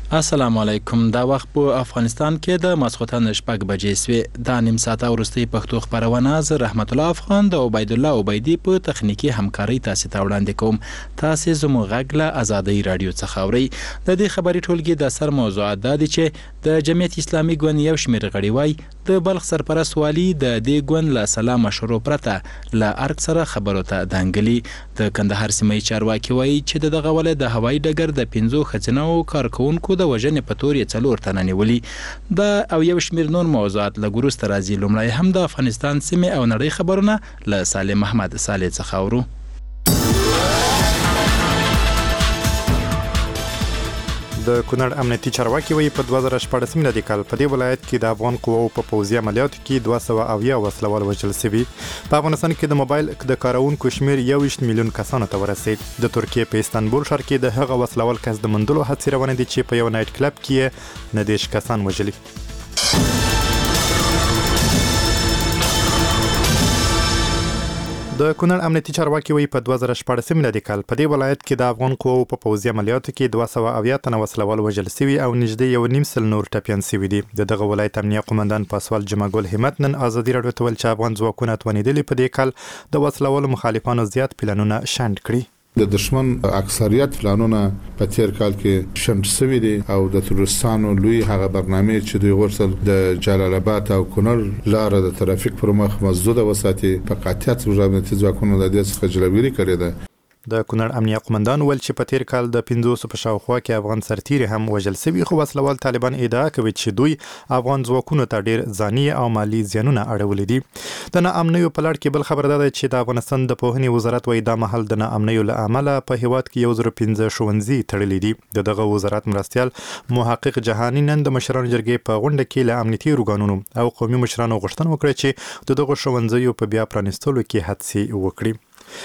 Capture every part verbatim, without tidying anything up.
السلام علیکم. دا وخت په افغانستان کې د ماسخوتن شپږ بجې سوې. دا نیم ساعته وروستۍ پښتو خبرونه زه رحمت الله افغان د عبید الله عبیدی په تخنیکی همکاري تاسو ته وړاندې کوم. تاسو زموږ غږ له آزادۍ رادیو څخه اورئ. د دې خبري ټولګي د سر موضوعات دا دي چې د جمعیت اسلامي ګوند یو شمېر غړي وای د بلخ سرپرست والي د دې ګوند له سلام مشورو پرته له ارګ سره خبرو ته دانګلي. د کندهار سیمې چارواکي وایي چې دغه ولې د هوایي ډګر د پنځو ښځینه کارکونکو د وژنې په تور یې څلور تنه نیولي. دا او یو شمېر نور موضوعات له وروسته راځي. لومړی هم د افغانستان سیمې او نړۍ خبرونه له سالم محمد صالح څخه اورو. د کونړ امنیتي چارواکي وایي په دوه زره شپاړس میلادي کال په دې ولایت کې د افغان قواو په پوځي عملیاتو کې دوه سوه اویا وسلوال وژل شوي. په افغانستان کې د موبایل د کارونکو شمېر یو ویشت میلیون کسانو ته ورسید. د ترکیې په استانبول ښار کې د هغه وسلوال کس د موندلو هڅې روانې دي چې په یو نایټ کلب کې نه دېرش کسان وژلي. د کونړ امنیتي چارواکي وایي په دوه زره شپاړس میلادي کال په دې ولایت کې د افغان قواو په پوځي عملیاتو کې دوه سوه اویا تنه وسلوال وژل شوي او نږدې یو نیم سل نور ټپیان شوي دي. د دغه ولایت امنیه قومندان پاسوال جمعه ګل همت نن ازادي راډیو ته ویل چې افغان ځواکونه توانېدلي په دې کال د وسلوالو مخالفانو زیات پلانونه شنډ کړي. د دشمن اکثریت پلانونه په تیر کال کې شنډ شوي دي او د تروریستانو لوی هغه برنامه چې دوی غوښتل د جلال آباد او کونړ لار د ترافیک پر مخ مسدوده وساتي په قاطعیت امنیتي ځواکونو د دې څخه جلوګیري کړې ده. د کونړ امنیه قومندان ویل چې په تیر کال د پنځوس په شاوخوا کې افغان سرتیري هم وژل شوي، خو وسلوال طالبان ادعا کوي چې دوی افغان ځواکونو ته ډیر ځاني او مالی زیانونه اړولي دي. د ناامنیو په لړ کې بل خبر ده چې د افغانستان د پوهنې وزارت وایي دا مهال د ناامنیو له امله په هیواد کې یو زر پنځه ښوونځي تړلي دي. د دغه وزارت مرستیال محقق جهاني نن د مشرانو جرګې په غونډه کې له امنیتي ارګانونو او قومي مشرانو غوښتنه وکړه چې د دغه ښوونځیو په بیا پرانیستلو کې هڅې وکړي.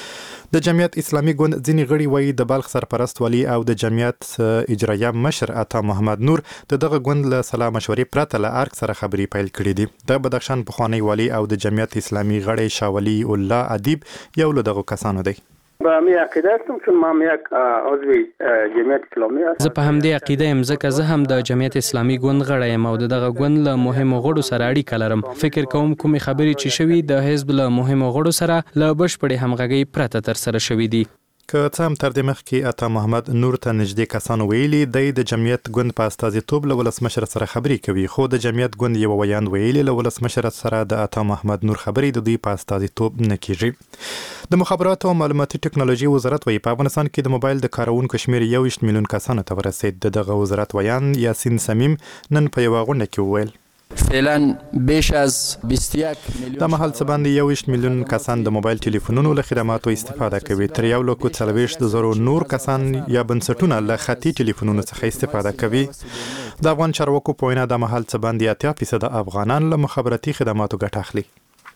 د جمعیت اسلامي ګوند ځینې غړي وایي د بلخ سرپرست والي او د جمعیت اجرایه مشر عطا محمد نور د دغه ګوند له سلا مشورې پرته له ارګ سره خبرې پیل کړې دي. د بدخشان پخوانی والي او د جمعیت اسلامي غړی شاولی الله ادیب یو له دغه کسانو دی. به می عقیده هستم چون ما هم یک عضو جمعیت اسلامی هستم. زه په همدې عقیده یم ځکه زه هم د جمعیت اسلامي ګوند غړی یم او دغه ګوند له مهمو غړو سره اړیکه لرم. فکر کوم کومې خبرې چې شوي د حزب له مهمو غړو سره له بشپړې همغږۍ پرته ترسره شوي دي. که څه هم تر دې مخکې عطا محمد نور ته نږدې کسانو ویلي دی د جمعیت ګوند په استازیتوب له ولسمشر سره خبرې کوي، خو د جمعیت ګوند یو ویاند ویلي له ولسمشر سره د عطا محمد نور خبرې د دوی په استازیتوب نه کیږي. د مخابراتو او معلوماتي ټکنالوژي وزارت وایي په افغانستان کې د موبایل د کارونکو شمېر یو ویشت میلیون کسانو ته ورسید. د دغه وزارت ویاند یاسین سمیم نن په یوه غونډه کې وویل فعلا بیش از بیست و یک میلیون د مهال څه باندې یو ویشت میلیون کسان د موبایل ټلیفونونو له خدماتو استفاده کوي. تر یو لکو څلوېښت زرو نور کسان یا بنسټونه له خطي ټلیفونونو څخه استفاده کوي. د افغان چارواکو په وینا د مهال څه باندې اتیا فیصده افغانان له مخابراتي خدماتو ګټه اخلي.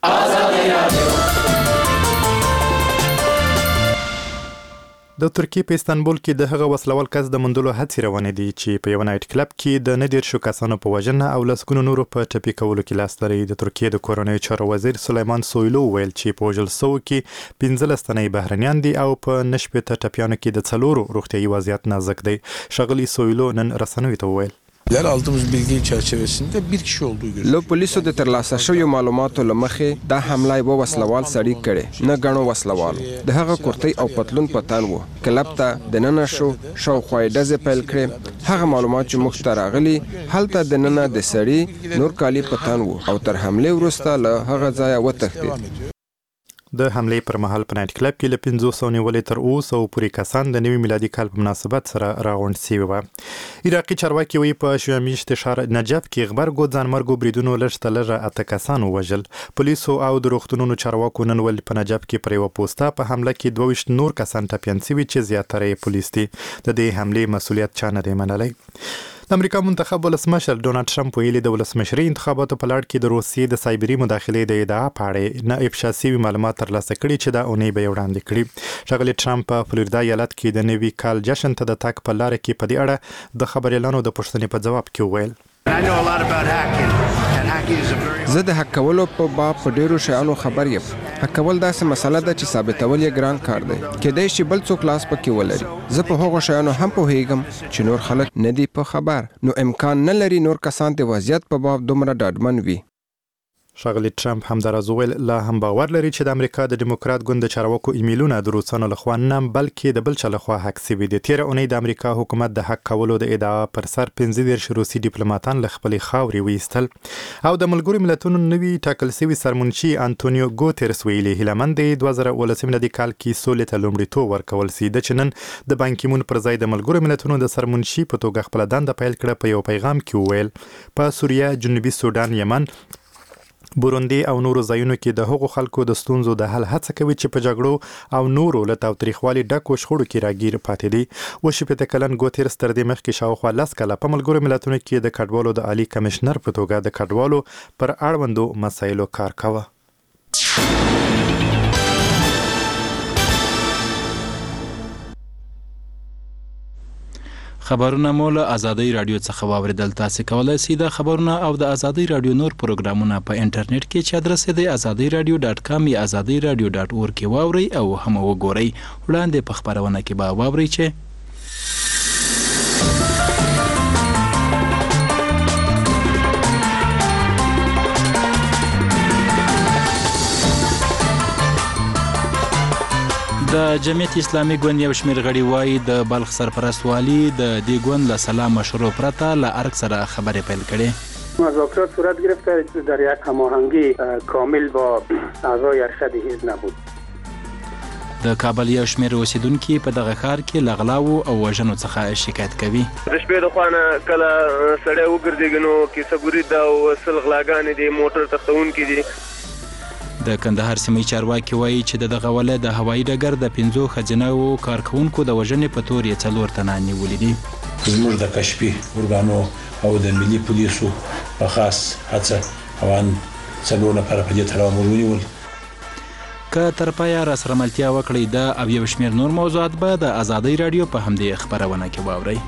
د ترکیې په استانبول کې د هغه وسلوال کس د موندلو هڅې روانې دي چې په یو نایټ کلب کې د نه دېرشو کسانو په وژنه او لسګونو نورو په ټپي کولو کې لاس لري. د ترکیې د کورنیو چارو وزیر سلیمان سویلو ویل چې په وژل شوو کې پنځلس تنه بهرنیان دي او په نه شپېته ټپیانو کې د څلورو روغتیایي وضعیت نازک دی. ښاغلي سویلو نن رسنیو ته وویل aldığımız bilgi çerçevesinde bir kişi olduğu gözüküyor. له پولیسو د ترلاسه شویو معلوماتو له مخې دا حمله یوه وسلوال سړي کړې، نه ګڼو وسلوالو. د هغه کورتۍ او پتلون په تن و. کلب ته دننه شو، شاوخوا یې ډزې پیل کړې. هغه معلومات چې موږ ته راغلي هلته دننه د سړي نور کالي په تن و او تر حملې وروسته له هغه ځایه وتښتېد. د حملې پر مهال په نایټ کلب کې له پنځو سوو نیولې تر اووه سوو پورې کسان د نوي میلادي کال په مناسبت سره راغونډ شوي وو. عراقي چارواکي وایي په شیعه میشت ښار نجف کې غبرګو ځانمرګو بریدونو لږ تر لږه اته کسان ووژل. پولیسو او د روغتونونو چارواکو نن ویل په نجف کې پر یوه پوسته په حمله کې دوه ویشت نور کسان ټپیان شوي چې زیاتره یې پولیس دي. د دې حملې مسؤلیت چا نه دی منلی. د امریکا منتخب ولسمشر ډونالډ ټرمپ ویلي د ولسمشري انتخاباتو په لړ کې د روسیې د سایبري مداخلې د ادعا په اړه نه افشا شوي معلومات ترلاسه کړي چې دا اونۍ به یې وړاندې کړي. ښاغلي ټرمپ په فلوریدا ایالت کې د نوي کال جشن ته د تګ په لاره کې په دې اړه د خبریالانو د پوښتنې په ځواب کې وویل زه د هک کولو په باب په ډیرو شیانو خبر یم. هک کول داسې مسله ده چې ثابتول یې ګران کار دی. کېدای شي بل څوک لاس پکې ولري. زه په هغو شیانو هم پوهیږم چې نور خلک نه دي په خبر، نو امکان نه لري نور کسان د وضعیت په باب دومره ډاډمن وي. ښاغلي ټرمپ همداراز وویل لا هم باور لري چې د امریکا د ډیموکرات ګوند د چارواکو ایمیلونه د روسانو لخوا نه بلکې د بل چا لخوا هک سوي دي. تېره اونۍ د امریکا حکومت د هک کولو د ادعا پر سر پنځه دېرش روسي ډیپلوماتان له خپلې خاورې ویستل او د ملګرو ملتونو نوي ټاکل سوي سرمنشي انټونیو ګوتریس ویلي هیله مند دی دوه زره اوولسم میلادي کال کې سولې ته لومړیتوب ورکول سي. د چې نن د بان کی مون پر ځای د ملګرو ملتونو د سرمنشي په توګه خپله دنده پیل کړه په یو پیغام کې وویل په سوریه، جنوبي سودان، یمن، بوروندي او نورو ځایونو کې د هغو خلکو د ستونزو د حل هڅه کوي چې په جګړو او نورو له تاوتریخوالي ډکو شخړو کې راګیر پاتې دي. اوه شپېته کلن ګوتریس تر دې مخکې شاوخوا لس کاله په ملګرو ملتونو کې د کډوالو د عالی کمشنر په توګه د کډوالو پر اړوندو مسایلو کار کاوه. خبرونه مو له آزادۍ رادیو څخه واوریدل. تاسو کولای شئ د خبرونه او د آزادۍ رادیو نور پروګرامونه په انټرنیټ کې چې ادرس یې د آزادۍ رادیو ډاټ کام یا آزادۍ رادیو ډاټ اورګ کې واورئ او هم وګورئ. وړاندې په خبرونه کې به واورئ چې د جمعیت اسلامي ګوند یو شمېر غړي وایي د بلخ سرپرست والي د دې ګوند له سلا مشروع پرته له ارګ سره خبرې پیل کړې. مذاکرات صورت گرفته در یک هماهنگی کامل با اعضای ارشد حزب نبود. د کابل یو شمېر اوسیدونکي په دغه ښار کې له غلاو او وژنو څخه شکایت کوي. د شپې د خوانه کله سړی وګرځېږي نو کیسه ګوري ده او سل غلاګانې دي، موټر تختونکي دي. د کندهار سیمې چارواکي وایي چې د دغه ولایت د هوایي ډګر د پنځو ښځینهو کارکوونکو د وژنې په تور یې څلور تنه نیولي دي. زموږ د کشفي ارګانو او د ملي پولیسو په خاص هڅه روان څلور نفره په دې تړاو موږ ونیول. که تر پایه راسره ملتیا وکړئ دا او یو شمېر نور موضوعات به د آزادۍ رادیو په همدې خپرونه کې واورئ.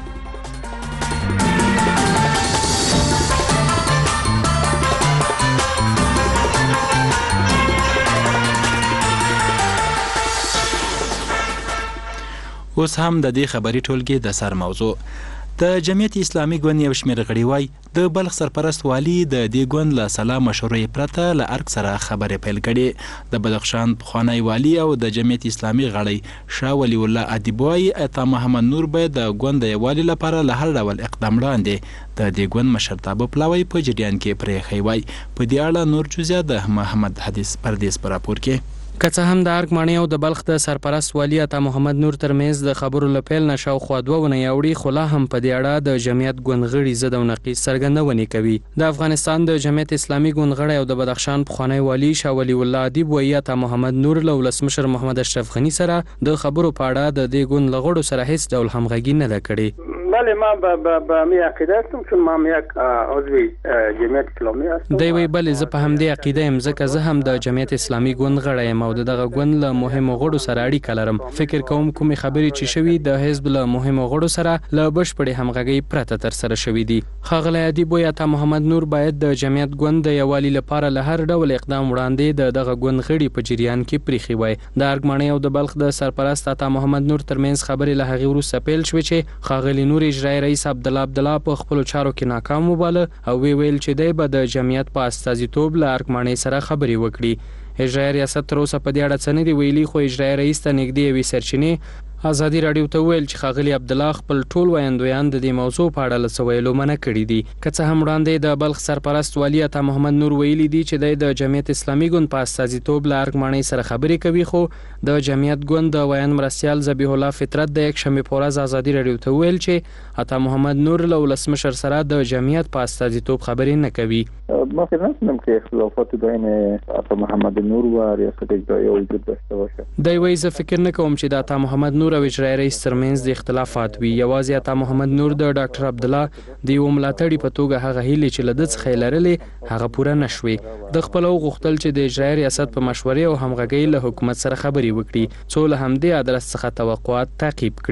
اوس هم د دې خبري ټولګې د سر موضوع. د جمعیت اسلامي ګوند یو شمېر غړي وایي د بلخ سرپرست والي د دې ګوند له سلا مشروعې پرته له ارګ سره خبرې پیل کړې. د بدخشان پخوانی والي او د جمعیت اسلامي غړی شاه ولی الله ادیب وایي عطا محمد نور باید د ګوند د یووالي لپاره له هر ډول اقدام وړاندې د دې ګوند مشرتابه پلاوی په جریان کې پرېښی وای. په دې اړه نور جزئیات د محمد حدیث پردیس په راپور کې. که څه هم د ارګ ماڼۍ او د بلخ د سرپرست والي عطا محمد نور ترمنځ د خبرو له پیل نه شاوخوا دوه ونې اوړي، خو لا هم په دې اړه د جمعیت ګوند غړي ضد او نقیض څرګندونې کوي. د افغانستان د جمعیت اسلامي ګوند غړی او د بدخشان پخوانی والي شاه ولی الله ادیب وایي عطا محمد نور له ولسمشر محمد اشرف غني سره د خبرو په اړه د دې ګوند له غړو سره هیڅ ډول همغږي نه ده کړې. بله ما به می عقیده هستم چون ما یک عضو جمعیت اسلامی هستم. دی وایي بله زه په همدې عقیده یم ځکه زه هم د جمعیت اسلامي ګوند غړی یم او د دغه ګوند له مهمو غړو سره اړیکه لرم. فکر کوم کومې خبرې چې شوي د حزب له مهمو غړو سره له بشپړې همغږۍ پرته ترسره شوي دي. ښاغلی ادیب وایي عطا محمد نور باید د جمعیت ګوند د یووالي لپاره له هر ډول اقدام وړاندې د دغه ګوند غړي په جریان کې پریښي وای. د ارګ ماڼۍ او د بلخ د سرپرست عطا محمد نور ترمنځ خبرې له هغې وروسته پیل شوې چې ښاغلي نور اجرایي رئیس عبدالله عبدالله په خپلو چارو کې ناکام وباله او وی ویل چې دی به د جمعیت په استازیتوب له ارګ ماڼۍ سره خبرې وکړي. اجرایي ریاست تر اوسه په دې اړه څه نه دي ویلي، خو اجرایي رئیس ته نږدې یوې سرچینې آزادي رادیو ته وویل چې ښاغلي عبدالله خپل ټول ویاندویان د دې موضوع په اړه له څه ویلو منع کړي دي. که څه هم وړاندې د بلخ سرپرست والي عطا محمد نور ویلي دي چې دی د جمعیت اسلامي ګوند په استازیتوب له ارګ ماڼۍ سره خبرې کوي، خو د جمعیت ګوند د ویان مرستیال ذبیح الله فطرت د یکشنبې په ورځ آزادي رادیو ته وویل چې عطا محمد نور له ولسمشر سره د جمعیت په استازیتوب خبرې نه کوي. ما فکر نکنم که اختلافات بین عطا محمد نور و ریاست اجراییه وجود داشته باشه. دی وایي زه فکر نه کوم چې د عطا محمد نور او اجرایي رئیس ترمنځ د اختلافات وي. یوازې عطا محمد نور د ډاکټر عبدالله د یو ملاتړي په توګه هغه هیلې چې له ده څخه یې لرلې هغه پوره نه شوې. د خپله وغوښتل چې د اجرایي ریاست په مشورې او همغږۍ له حکومت سره خبرې وکړي څو له همدې ادرس څخه توقعات تعقیب کړي.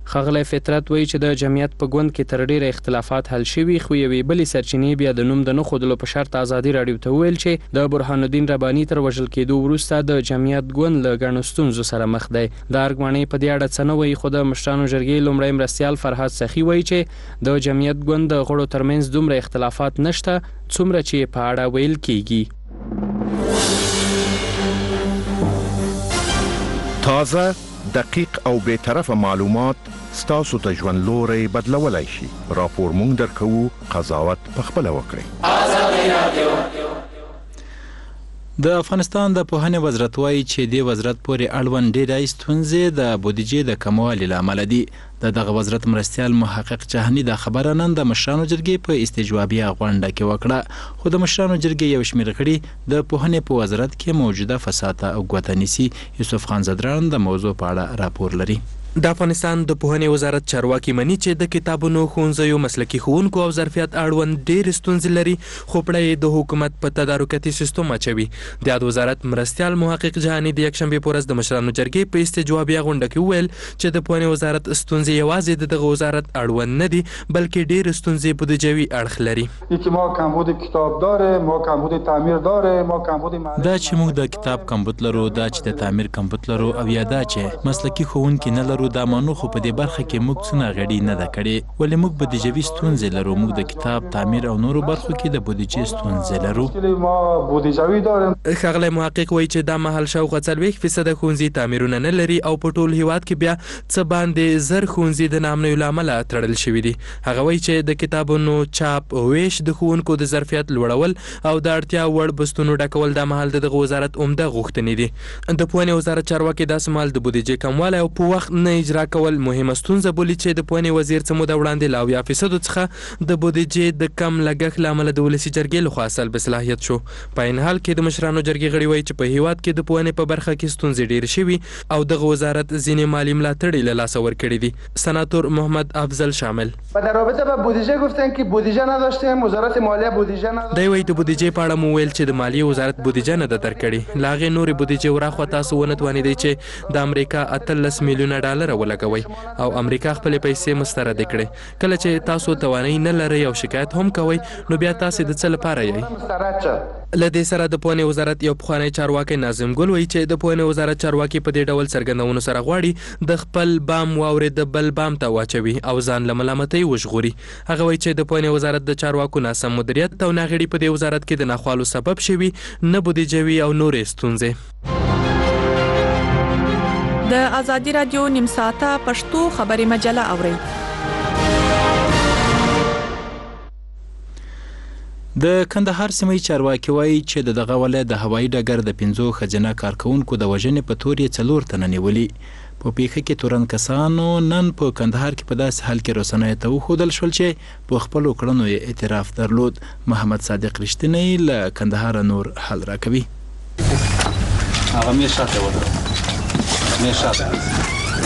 ښاغلی فطرت وایي چې د جمعیت په ګوند کې تر ډیره اختلافات حل شوي، خو یوې بلې سرچینې بیا د نوم د نه ښودلو په شرط ازادي راډیو ته وویل چې د برهان الدین رباني تر وژل کېدو وروسته د جمعیت ګوند له ګڼو ستونزو سره مخ دی. د ارګ په دې اړه څه نه وایي، خو د مشرانو جرګې لومړی مرستیال فرهاد سخي وایي چې د جمعیت ګوند د غړو ترمنځ دومره اختلافات نشته څومره چې په اړه ویل کېږي. تازه، دقیق او بی‌طرفه معلومات ستاسو ته ژوند لوری بدلولی شي. راپور مونږ درکوو، قضاوت پخپله وکړئ. د افغانستان د پوهنې وزارت وایي چې دې وزارت پورې اړوند ډېرې ستونزې د بودیجې د کموالي له امله دي. د دغه وزارت مرستیال محقق جهاني دا خبره نن د مشرانو جرګې په استجوابیه غونډه کې وکړه، خو د مشرانو جرګې یو شمېر غړي د پوهنې په وزارت کې موجوده فساد او ګوته نیسي. یوسف خان زدران د موضوع په اړه راپور لري. د افغانستان د پوهنې وزارت چارواکي مني چې د کتابونو، ښوونځیو، مسلکي ښوونکو او ظرفیت اړوند ډېرې ستونزې لري، خو پړه د حکومت په تدارکاتي سیستم اچوي. د یاد وزارت مرستیال محقق جهاني د یکشنبې په ورځ د مشرانو جرګې په استجوابیه غونډه کې وویل چې د پوهنې وزارت ستونزې یوازې د دغه وزارت اړوند نه دي، بلکې ډېرې ستونزې بودیجوي اړخ لري. ما کمبود کتاب داره، ما کمبود تعمیر داره، ما کمبود دا چې موږ د کتاب کمبود لرو، دا چې د تعمیر کمبود لرو، او یا دا چې مسلکي ښوونکي نه لرو، دا مانو خو په دې برخه کې موږ څونه غړي نه ده کړې، ولې موږ بودیجوي ستونزې لرو. موږ د کتاب، تعمیر او نورو برخو کې د بودیجې ستونزې لرو. ښاغلی محقق وایي چې دا مهال شاوخوا څلوېښت فیصده ښوونځي تعمیرونه نه لري او په ټول هیواد کې بیا څه باندې زر ښوونځي د ناامنیو له امله تړل شوي دي. هغه وایي چې د کتابونو چاپ، ویش، د ښوونکو د ظرفیت لوړول او د اړتیا وړ بستونو ډکول دا مهال د دغه وزارت عمده غوښتنې دي. د پوهنې وزارت چارواکي داسې مهال د بودیجې کموالی او په وخت نه اجرا کول مهمه ستونزه بولي چې د پوهنې وزیر څه موده وړاندې له اویا فیصدو څخه د بودیجې د کم لګښت له امله د ولسي جرګې لخوا سلب صلاحیت شو. په عین حال کې د مشرانو جرګې غړي وایي چې په هیواد کې د پوهنې په برخه کې ستونزې ډېرې شوي او دغه وزارت ځینې مالي ملاتړ له لاسه ورکړي دي. سناتور محمد افضل شامل در رابطه با بودیجه گفتن که بودیجه نداشتیم، وزارت مالیه بودیجه نداشت. دی وایي د بودیجې په اړه مو ویل چې د مالیې وزارت بودیجه نه ده درکړې، له هغې نورې بودیجې وراخوا تاسو ونه توانېدئ چې د امریکا اتلس میلیونه ډالره ولګوئ او امریکا خپلې پیسې مستردې کړې. کله چې تاسو توانایي نه لرئ او شکایت هم کوئ، نو بیا تاسې د څه لپاره یئ؟ له دې سره د پوهنې وزارت یو پخوانی چارواکی ناظم ګل وایي چې د پوهنې وزارت چارواکي په دې ډول څرګندونو سره غواړي د خپل بام واورې د بل بام ته واچوي او ځان له ملامتۍ وژغوري. هغه وایي چې د پوهنې وزارت د چارواکو ناسم مدیریت او ناغېړي په دې وزارت کې د ناخوالو سبب شوي، نه بودیجوي او نورې ستونزې. د ازادي راډیو نیم ساعته پښتو خبري مجله اورئ. د کندهار سیمې چارواکي وایي چې د دغه ولایت د هوایي ډګر د پنځو ښځینه کارکوونکو د وژنې په تور یې څلور تنه نیولي. په پیښه کې تورن کسانو نن په کندهار کې په داسې حال کې رسنیو ته وښودل شول چې په خپلو کړنو یې اعتراف درلود. محمد صادق رښتینی له کندهار نور حل راکوي. هغه مې شاته ودرو مې شاته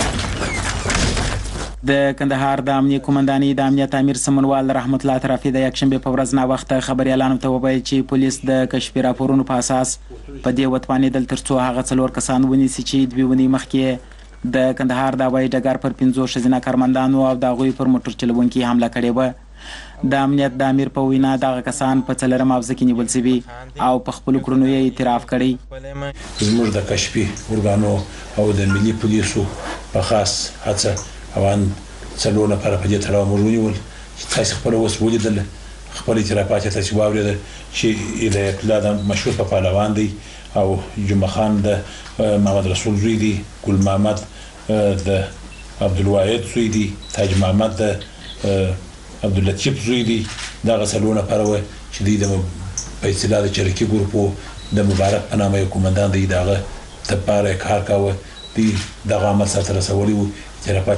د کندهار د امنیه قومندانۍ د امنیت امیر سمونوال رحمت الله ترافي د یکشنبې په ورځ ناوخته خبریالانو ته وویل چې پولیس د کشفي راپورونو په اساس په دې وتوانېدل تر څو هغه څلور کسان ونیسي چې دوې ونې مخکې د کندهار د هوایي ډګر پر پنځو ښځینه کارمندانو او د هغوی پر موټر چلوونکي حمله کړې وه. د امنیت د امیر په وینا دغه کسان په څلرم حوزه کې نیول شوي او په خپلو کړنو یې اعتراف کړی. زموږ د کشفي ارګانو او د ملي پولیسو په خاص هڅه اوان څلور نفره په دې تړاو موږ ونیول چې تاسې خپله اوس ولیدل، خپل اعترافات یې تاسې واورېدل چې هدایت الله د مشهور په پهلوان دی او جمعه خان د محمد رسول زوی دی، ګل محمد د عبدالواحد زوی دی، تاج محمد د عبداللطیف زوی دی. دغه څلور نفره وه چې دوی د په اصطلاح د چریکي ګروپو د مبارک په نامه یو قومندان دی، د هغه دپاره یې کار کاوه. دوی دغه عمل سرته رسولی وو. په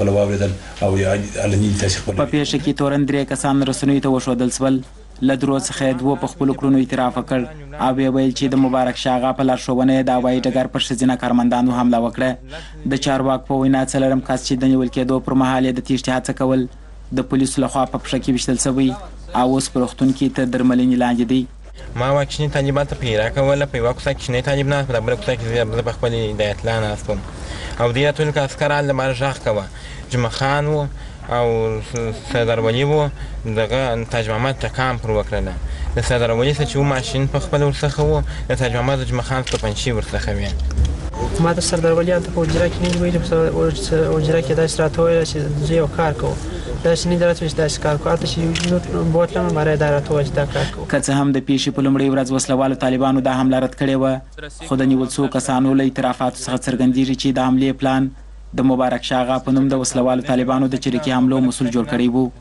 پیښه کې تورن درې کسان رسنیو ته وښودل شول. له درو څخه یې دوه په خپلو کړنو اعتراف وکړ او ویې ویل چې د مبارک شاه اغا په لارښوونه یې د هوایي ډګر پر ښځینه کارمندانو حمله وکړه. د چارواکو په وینا څلرم کس چې د نیول کېدو پر مهال یې د تیښتې هڅه کول د پولیسو لخوا په پښه کې ویشتل شوی او اوس په روغتون کې تر درملنې لاندې دی. ما واکشني طالبان ته پیرا کوله په یوه کوڅه کې شنې طالب ناست په بله کوڅه کې زه په خپل هدایت الله ناست وم او دې راته ویل که عسکر هلته ما غږ کوه جمعه خان و او سردار ولی و دغه تاج محمد ټکان پر وکړله د سردار ولی څخه چې ماشین په خپل ورڅخه و د تاج محمد جمعه خان توپنچې ورڅخه وي ما د سردار ولی ته په اجرا کې نه ویل په اجرا کې داسې راته ویل چې زه یو کار کوم داسې نه درته چې داسې کار کوم چې بوتلم ماره دا راته وایي دا کار کوم که څه هم د پیښې په لومړۍ ورځ وسلوالو طالبانو دا حمله رد کړې وه خو د نیول څو کسانو له اعترافاتو څخه څرګندېږي چې د حملې پلان د مبارک شاه آغا په نوم د وسلوالو طالبانو د چریکي حملو مسؤل جوړ کړی وو.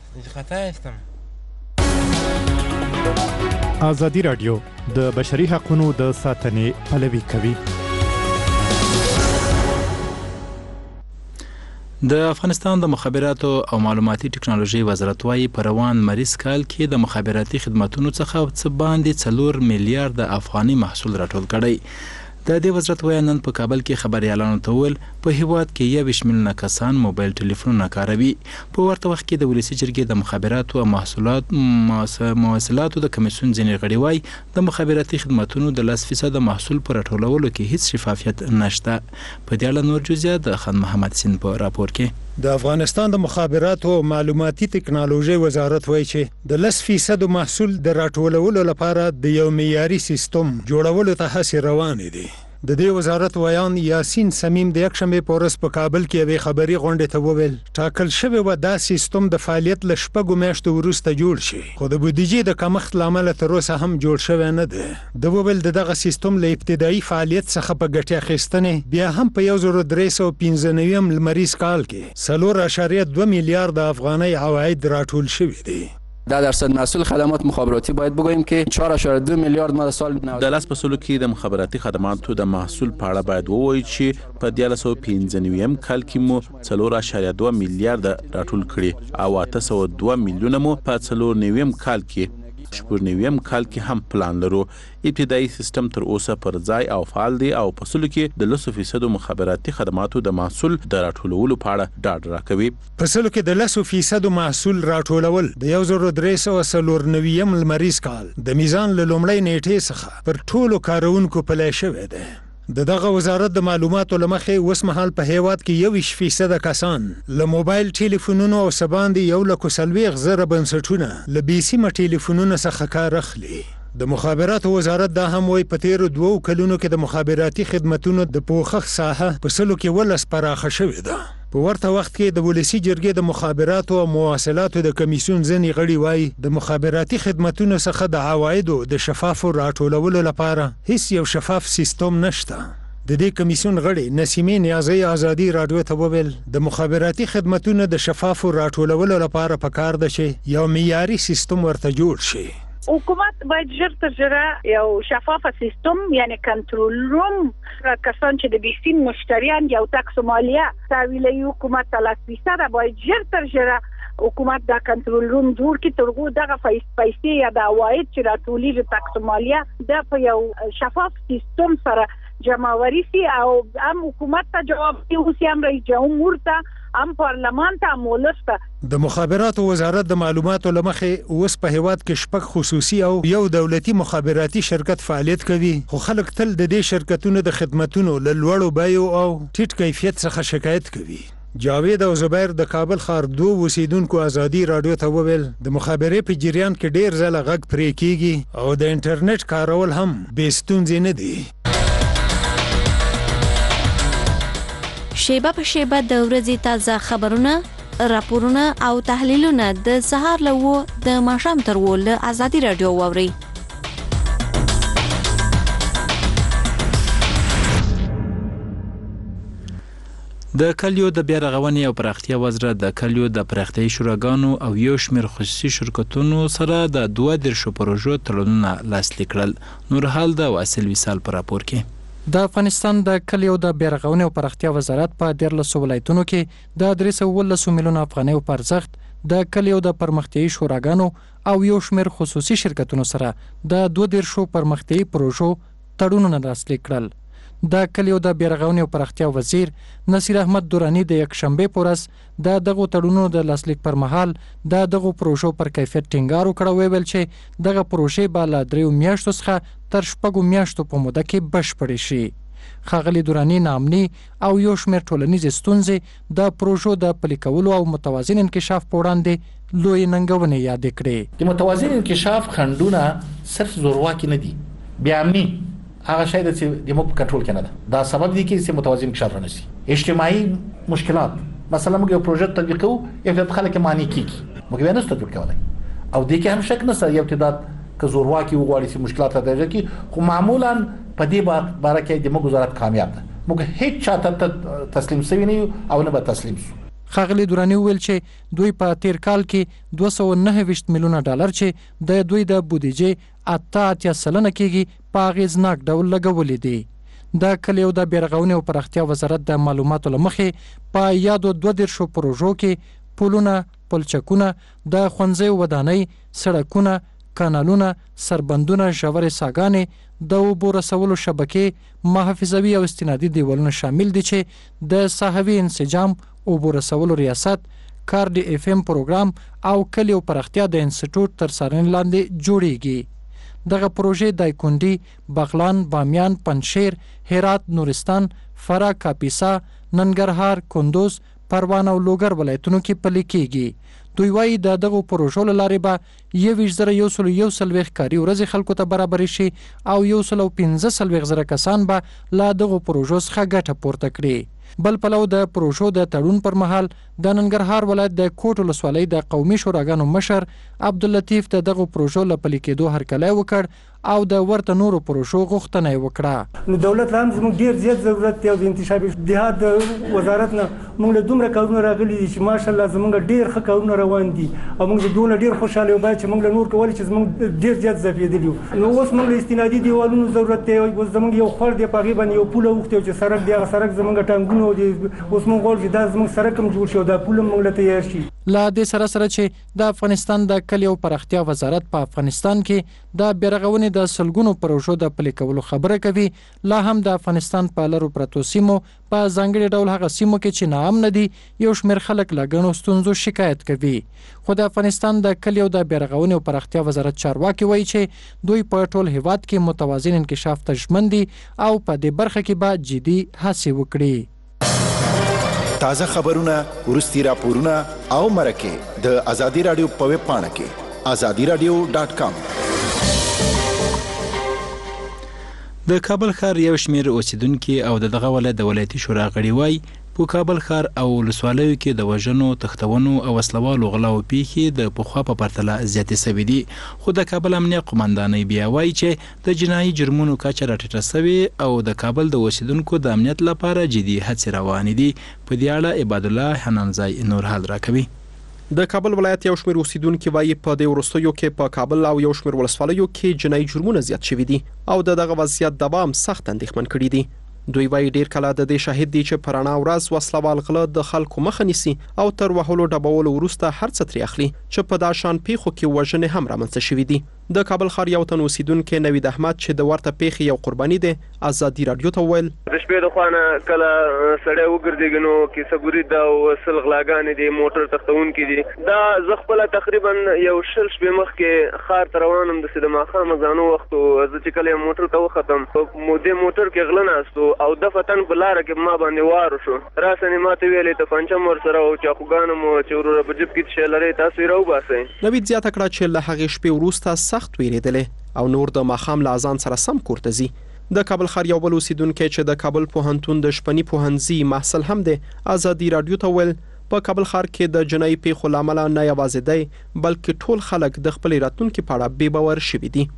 ازادي راډیو د بشري حقوقو د ساتنې پلوي کوي. د افغانستان د مخابراتو او معلوماتي ټکنالوژي وزارت وايي په روان مریض کال کې د مخابراتي خدماتو څخه څه باندې څلور میلیارډ افغاني محصول راټول کړی. د دې وزارت وايي نن په کابل کې خبريالانو ته ویل په هیواد کې یویشت میلیونه کسان موبایل ټلیفونونه کاروي. په ورته وخت کې د ولسي جرګې د مخابراتو او محصولات مواصلاتو د کمیسیون ځینې غړي وايي د مخابراتي خدماتو د لس فیصد محصول پر راټولولو کې هیڅ شفافیت نشته. په دې اړه نور جزئیات د خان محمد سین په راپور کې. د افغانستان د مخابراتو او معلوماتي ټکنالوژي وزارت وایي چې د لس فیصد محصول د راټولولو لپاره د یو معیاري سیستم جوړولو ته هڅې روانې دي. د دې وزارت ویان یاسین سمیم د یکشنبه په ورځ په کابل کې یوې خبري غونډې ته وویل ټاکل شوی و دا سیستم د فعالیت له شپږو میاشتو وروسته جوړ شي خو د بودیجې د کمښت لامل تر اوسه هم جوړ شوی نه دی. د وویل دغه سیستم له ابتدایي فعالیت څخه په ګټه اخیستنې بیا هم په یو زر درې سوه پنځه نوي لمریز کال کې څلور اعشاریه دوه میلیارډ افغاني عواید راټول شوي دي. ده درصد محصول خدمات مخابراتی باید بگوییم که چهار اعشاریه دو میلیارد ما سال د لاس په سلو کې د مخابراتي خدماتو د محصول په اړه باید ووایو چې په دیارلس سوه پنځه نوي کال کې مو څلور اعشاریه دوه میلیارډ راټول کړي او اته سوه دوه میلیونه مو په څلور نوي کال کې شپږ نوي کال کې هم پلان لرو. ابتدایي سیستم تر اوسه پر ځای او فعال دی او په سلو کې د لس فیصد مخابراتي خدماتو د محصول د راټولولو په اړه ډاډ راکوي. په سلو کې د لس فیصد محصول راټولول د یو زر درې سوه څلور نوي لمریز کال د میزان له لومړۍ نیټې څخه پر ټولو کارونکو پلی شوی دی. د دغه وزارت د معلوماتو لمخې اوس مهال په هیواد کې یویشت فیصد کسان له موبایل ټلیفونونو او سباندې یو لک څلوېښت زره بنسټونه له بې سیمه ټلیفونونو څخه کار اخلي. د مخابراتو وزارت دا هم وایي په تیرو دوو کلونو کې د مخابراتي خدمتونو د پوښښ ساحه په سلو کې ولس پراخه شوې ده. په ورته وخت کې د ولسي جرګې د مخابراتو او مواصلاتو د کمیسیون ځینې غړي وایي د مخابراتي خدمتونو څخه د عوایدو د شفافو راټولولو لپاره هیڅ یو شفاف سیستم نشته. د دې کمیسیون غړي نسیمه نیازی ازادي رادیو ته وویل د مخابراتي خدمتونو د شفافو راټولولو لپاره پکار ده چې یو معیاري سیستم ورته جوړ شي. حکومت باید ژر تر ژره یو شفاف سیستم یعنی کنټرول روم کسان چې د بیسین مشتریان یو تکس مالیه تحویلي حکومت ثلاث فیصد باید ژر تر ژره حکومت دا کنټرول روم جوړ کړي ترغو دغه پیسې یا د عواید چې راټولېږي تکس مالیه د په یو شفاف سیستم سره جمعواري سي او هم حکومت ته جواب اوسي هم رئیس جمهور ته هم پارلمان ته هم ولس ته. د مخابراتو وزارت د معلوماتو لمخې اوس په هیواد کې شپږ خصوصي او یو دولتي مخابراتي شرکت فعالیت کوي خو خلک تل د دې شرکتونو د خدماتو له لوړو بیو او ټیټ کیفیت څخه شکایت کوي. جاوید او زبیر د کابل ښار دوه اوسیدونکو ازادي رادیو ته وویل د مخابرې په جریان کې ډیر ځله غږ پرې کیږي او د انټرنیټ کارول هم بې ستونزې نه دي. شیبه په شیبه د ورځې تازه خبرونه، راپورونه او تحلیلونه د سهار له اوه د ماښام تر اوه له ازادي راډیو واورئ. د کلیو د بیا رغونې او پراختیا وزارت د کلیو د پراختیايي شوراګانو او یو شمېر خصوصي شرکتونو سره د دوه دېرشو پروژو تړونونه لاسلیک کړل. نور حال د واصل وصال په راپور کې. د افغانستان د کلیو د بیا رغونې او پراختیا وزارت په دیارلسو ولایتونو کې د درې سوه اوولسو میلیونو افغانیو په ارزښت د کلیو د پرمختیايي شوراګانو او یو شمېر خصوصي شرکتونو سره د دوه دېرشو پرمختیايي پروژو تړونونه لاسلیک کړل. د کلیو د بیا رغونې او پراختیا وزیر نصیر احمد دورانی د یکشنبه په ورځ د دغو تړونونو د لاسلیک پر مهال د دغو پروژو پر کیفیت ټینګار وکړ او ویل چې دغه پروژې به له دریو میاشتو څخه تر شپږو میاشتو په موده کې بشپړې شي. ښاغلي دراني نامني او یو شمېر ټولنیزې ستونزې د پروژو د پلي کولو او متوازن انکشاف په وړاندې لوی ننګونې یادې کړې. د متوازن انکشاف خنډونه صرف زورواکي نه دي، بیا امني هغه شی د چې موږ په کنټرول کې نه ده. دا سبب دی چې متوازن انکشاف رانشي. اجتماعي مشکلات، مثلا موږ یو پروژه تطبیق کوو، یو ځل خلک معنی کیږي، موږ بیا نه تطبیق کولی او دې کې هم شک نشته یو تعداد که زورواکي وغواړي چې مشکلات راځي کی خو معمولا په دې باره کې د موږ وزارت کامیاب ده. موږ هیڅ چاته تسلیم شوی نه یو او نه به تسلیم شو. ښاغلي دراني وویل چې دوی په تیر کال کې دوه سوه نهه ویشت میلیونه ډالر چې د دوی د بودیجې اته اتیا سلنه کېږي په اغېزناک ډول لګولي دي. د کلي او د بیارغونې او پراختیا وزارت د معلوماتو له مخې په یادو دوه دېرشو پروژو کې پلونه، پلچکونه، د ښوونځیو ودانۍ، سړکونه، کانالونه، سربندونه، ژورې څاګانې، د اوبو رسولو شبکې، محافظوي او استنادي دیوالونه شامل دي چې د ساحوي انسجام، اوبو رسولو ریاست، کار ډي اف ام پروګرام او کلي او پراختیا د انسټیټوټ تر څارنې لاندې جوړیږي. دغه پروژې دایکنډي، بغلان، بامیان، پنجشیر، هرات، نورستان، فرا، کاپیسا، ننګرهار، کندوز، پروان او لوګر ولایتونو کې پلي کېږي. دوی وایي د دغو پروژو له لارې به یوویشت زره یو سل یو څلوېښت کاري ورځې خلکو ته برابرې شي او یو سل پنځه څلوېښت زره کسان به له دغو پروژو څخه ګټه پورته کړي. بل پلو د پروژو د تړون پر مهال د ننګرهار ولایت د کوټ ولسوالۍ د قومي شوراګانو مشر عبداللطیف د دغو پروژو له پلي کېدو هرکلی وکړ او د ورته نورو پروژو غوښتنه یې وکړه. نو دولت هم زموږ ډېر زیات ضرورت دی او د انتشار دیهات د وزارت نه موږ له دومره کارونه راغلي دي چې ماشاءالله زموږ ډېر ښه کارونه روان دي او موږ دونه ډېر خوشحاله یو باید چې موږ له نور کولی چې زموږ ډېر زیات ځپېدلي یو. نو اوس موږ له استنادي دیوالونو ضرورت دی. اوس زموږ یو خور دی، په هغې باندې یو پوله اوښتی چې سړک دی، هغه سړک زموږ ټانګونه دي. اوس موږ غواړو چې دا زموږ سړک هم جوړ شي او دا پول هم موږ له تیار شي. له دې سره سره چې د افغانستان د کلي او پراختیا وزارت په افغانستان کې د بیارغونې د سلګونو پروژو د پلي کولو خبره کوي، لا هم د افغانستان په لرو پرتو سیمو په ځانګړي ډول هغه سیمو کې چې ناامنه دي یو شمېر خلک له ګڼو ستونزو شکایت کوي. خو د افغانستان د کلي او د بیارغونې او پراختیا وزارت چارواکي وایي چې دوی په ټول هیواد کې متوازن انکشاف ته ژمن دي او په دې برخه کې به جدي هڅې وکړي. تازه خبرونه، ورستي راپورونه او مرکې د ازادي رادیو په ویب پاڼه کې ازادي رادیو ډاټ کام. د کابل ښار یو شمېر اوسیدونکي او د دغه ولایت د ولایتي شورا غړي وایي په کابل ښار او ولسوالیو کې د وژنو، تښتونو او وسلوالو غلاو پیښې د پخوا په پرتله زیاتې سوي دي. خو د کابل امنیه قومندانۍ بیا وایي چې د جنایي جرمونو کچه راټیټه سوې او د کابل د اوسیدونکو د امنیت لپاره جدي هڅې روانې دي. په دې اړه عباد الله حنانزای نور حال راکوي. د کابل ولایت یو شمېر اوسیدونکي وایي په دې وروستیو کې په کابل او یو شمېر ولسوالیو کې جنایي جرمونه زیات شوي دي او د دغه وضعیت دوام سخت اندېښمن کړي دي. دوی وایي ډیر کله د دې شاهد دي چې پرانا ورځ وسلوال غله د خلکو مخه نیسي او تر وهلو ډبولو وروسته هر څه ترې اخلي چې په دا شان پیښو کې وژنې هم رامنځته شوي دي. د کابل ښار یو تن اوسیدونکی نوید احمد چې د ورته پیښې یو قرباني دی ازادي رادیو ته وویل د شپې د خوانه کله سړی وګرځېږي نو کیسه ګوري دا او سل غلاګانې دي، موټر تښتونکي دي. دا زه خپله تقریبا یو شل شپې مخکې ښار ته روان وم، داسې د ماښام اذانو وخت و. زه چې کله یو موټر ته وختم په دې موټر کې غله ناست و او دفتن په لاره کې ما باندې وارو شو. راسنې ما ته ویلې ته پنچم ورسره او چاقوګانو مو چې وروره په جیب کې شی لرئ تاسو یې راوباسئ. نوید زیاته کړه چې له هغې شپې وروسته سخت ویرېدلی او نور د ماښام له اذان سره سم کور ته ځي. د کابل ښار یو بل اوسیدونکی چې د کابل پوهنتون د شپني پوهنځي محصل هم دی ازادي رادیو ته ویل په کابل ښار کې د جنایي پیښو له امله نه یوازې دی بلکې ټول خلک د خپلې راتلونکي په اړه بې باور شوي دي.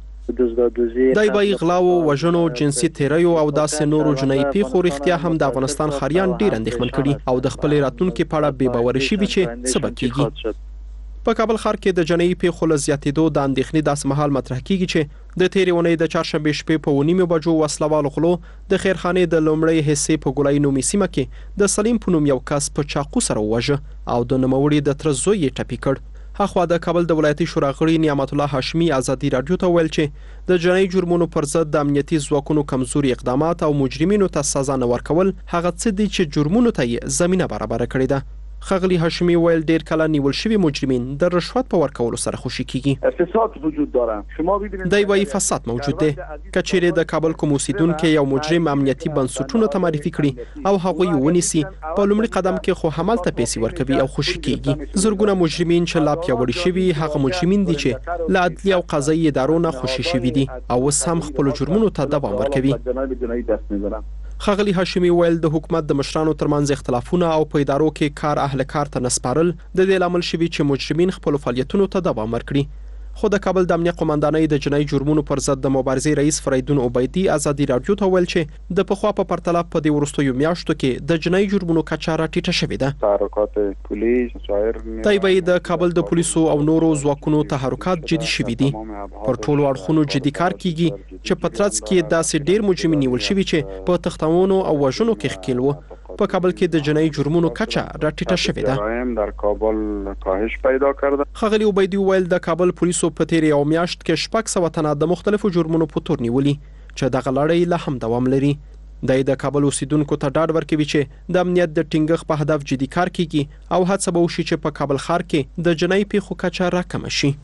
دای وایي غلاو، وژنو، جنسي تیریو او داسې نورو جنایي پیښو رښتیا هم د افغانستان ښاریان ډېر اندېښمن کړي او د خپلې راتلونکي په اړه بې باوره شوي چې څه به کیږي. په کابل ښار کې د جنایي پیښو له زیاتېدو د اندېښنې داسې مهال مطرح کیږي چې د تېرې اونۍ د چهارشنبې شپې په اوه نیمو بجو وسلوالو غلو د خیرخانې د لومړۍ حصې په ګولایي نومي سیمه کې د سلیم په نوم یو کس په چاقو سره وواژه او د نوموړي د تره زوی یې ټپي کړ. هاخوا د کابل د ولایتي شورا غړي نعمت الله هاشمي ازادي رادیو ته ویل چې د جنایي جرمونو پر ضد د امنیتي ځواکونو کمزوري اقدامات او مجرمینو ته سزا نه ورکول هغه څه دي چې جرمونو ته یې زمینه برابره کړې ده. ښاغلي هاشمي ویل ډیر کله نیول شوي مجرمین د رشوت په ورکولو سره خوشي کیږي. فساد وجود داره. شما ببینید دی وايي فساد موجود دی. کچېرې د کابل کوم اوسیدونکو یو مجرم امنیتي بنسټونو ته معرفي کړي او هغوی ونیسي، په لومړي قدم کې خو همالته پیسې ورکوي او خوشي کیږي. زرګونه مجرمین چې لا پیاوړي شوي هغه مجرمین دي چې له عدلي او قضایي ادارو نه خوشي شوي دي او اوس هم خپلو جرمونو ته دوام ورکوي. ښاغلي هاشمي ویل د حکومت د مشرانو ترمنځ اختلافونه او په ادارو کې کار اهل کار ته نسپارل د دې لامل شوي چې مجرمین خپلو فعالیتونو ته دوام ورکړي. خو د کابل د امنیه قومندانۍ د جنایي جرمونو پر ضد د مبارزې رئیس فریدون عبیدي ازادي راډیو ته ویل چې د پخوا په پرتله په دې وروستیو میاشتو کې د جنایي جرمونو کچه راټیټه شوې ده. تحرکات پولیس شاعر دی وايي د کابل د پولیسو او نورو ځواکونو تحرکات جدي شوي دي. پر ټولو اړخونو جدي کار کیږي چې په ترڅ کې داسې ډیر مجرمین نیول شوي چې په تختونو او وژنو کې ښکیل وو. په کابل کې د جنایي جرمونو کچه راټیټه شوې ده. در کابل کاهش پیدا کرده. ښاغلي عبیدي ویل د کابل پولیسو په تیر یو میاشت کې شپږ سوه تنه د مختلفو جرمونو په تور نیولي چې دغه لړۍ لا هم دوام لري. دی د کابل اوسیدونکو ته ډاډ ورکوي چې د امنیت د ټینګښت په هدف جدي کار کیږي او هڅه به وشي چې په کابل ښار کې د جنایي پیښو کچه راکمه شي.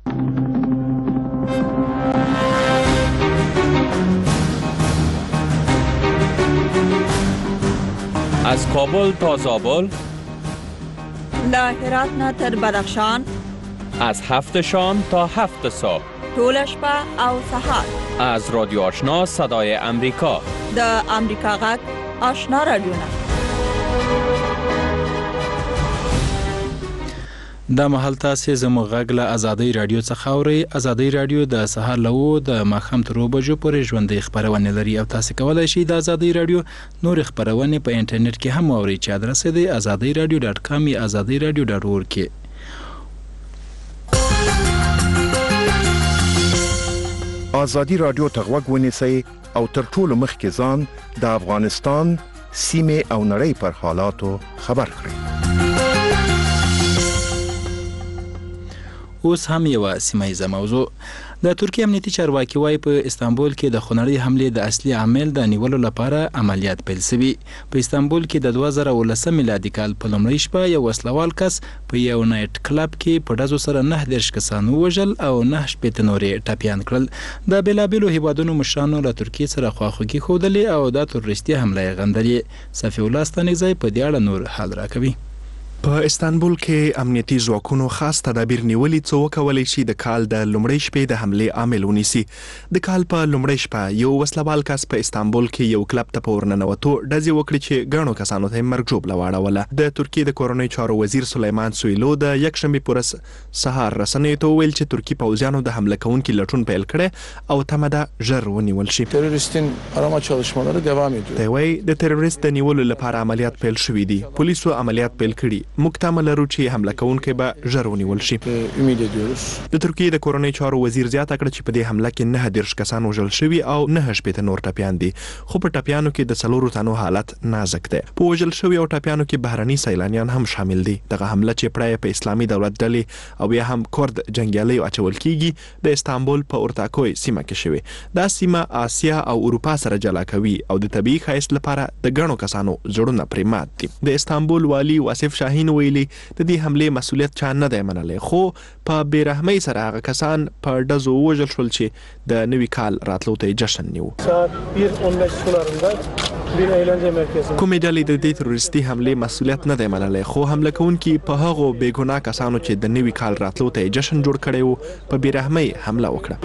از کابل تا زابل، له هرات نه تر بدخشان، از هفت شام تا هفت صبح، ټوله شپه او سهار، از رادیو آشنا صدای امریکا، د امریکا غږ آشنا رادیو. دا مهال تاسې زموږ غږ له ازادۍ راډیو څخه اورئ. ازادۍ راډیو د سهار له اوو د ماښام تر اوو بجو پورې ژوندۍ خپرونې لري او تاسې کولی شئ د ازادۍ راډیو نورې خپرونې په انټرنیټ کې هم واورئ چې ادرس یې دی ازادۍ راډیو ډاټ کام یا ازادۍ راډیو ډاټ اورګ کې. ازادي راډیو ته غوږ ونیسئ او تر ټولو مخکې ځان د افغانستان سیمې او نړۍ پر حالاتو خبر کړئ. اوس هم یو سیمایي موضوع. د ترکیه امنیتي چارواکي وايي په استانبول کې د خونړۍ حملې د اصلي عامل د نیولو لپاره عملیات پیل شوي. په استانبول کې د دوه زره اوولسم میلادي کال په لومړۍ شپه یو وسلوال کس په یو نایټ کلب کې په ډزو سره نهه دېرش کسان ووژل او نهه شپېته نور یې ټپیان کړل. د بېلابېلو هیوادونو مشرانو له ترکیې سره خواخوږي ښودلې او دا تروریستي حمله یې غندلې. صفي الله ستانکزی په دې اړه نور حال راکوي. په استانبول کې امنیتي ځواکونو خاص تدابیر نیولي څو وکولای شي د کال د لومړۍ شپې د حملې عامل ونیسي. د کال په لومړۍ شپه یو وسلوال کس په استانبول کې یو کلب ته په ورننوتو ډزې وکړې چې ګڼو کسانو ته یې مرګ ژوبله واړوله. د ترکیې د کورنۍ چارو وزیر سلیمان سویلو د یکشنبې په ورځ سهار رسنیو ته وویل چې ترکي پوځیانو د حمله کوونکي لټون پیل کړی او تمه ده ژر ونیول شي. تروریستین arama çalışmaları devam ediyor. دی وايي د تروریست د نیولو لپاره عملیات پیل شوي دي. پولیسو عملیات پیل کړي. موږ تمه لرو چې حمله کوونکی به ژر ونیول شي. امید ediyoruz. د ترکیې د کورنۍ چارو وزیر زیاته کړه چې په دې حمله کې نهه دېرش کسان وژل شوي او نهه شپېته نور ټپیان دي. خو په ټپیانو کې د څلورو تنو حالت نازک دی. په وژل شوي او ټپیانو کې بهرني سیلانیان هم شامل دي. دغه حمله چې پړه په اسلامي دولت ډلې او یا هم کورد جنګیالي اچول کیږي د استانبول په اورتاکوي سیمه کې شوې. دا سیمه آسیا او اروپا سره جلا کوي او د طبيعي ښایست لپاره د ګڼو کسانو زړونه پرې مات دي. د استانبول والی واصف شاهین ویلي د دې حملې مسؤلیت چا نه دی منلی، خو په بېرحمۍ سره هغه کسان په ډزو ووژل شول چې د نوي کال راتلو ته یې جشن نیو. کومې ډلې د دې تروریستي حملې مسؤلیت نه دی منلی، خو حمله کوونکي په هغو بېګناه کسانو چې د نوي کال راتلو ته یې جشن جوړ کړی و په بېرحمۍ حمله وکړه.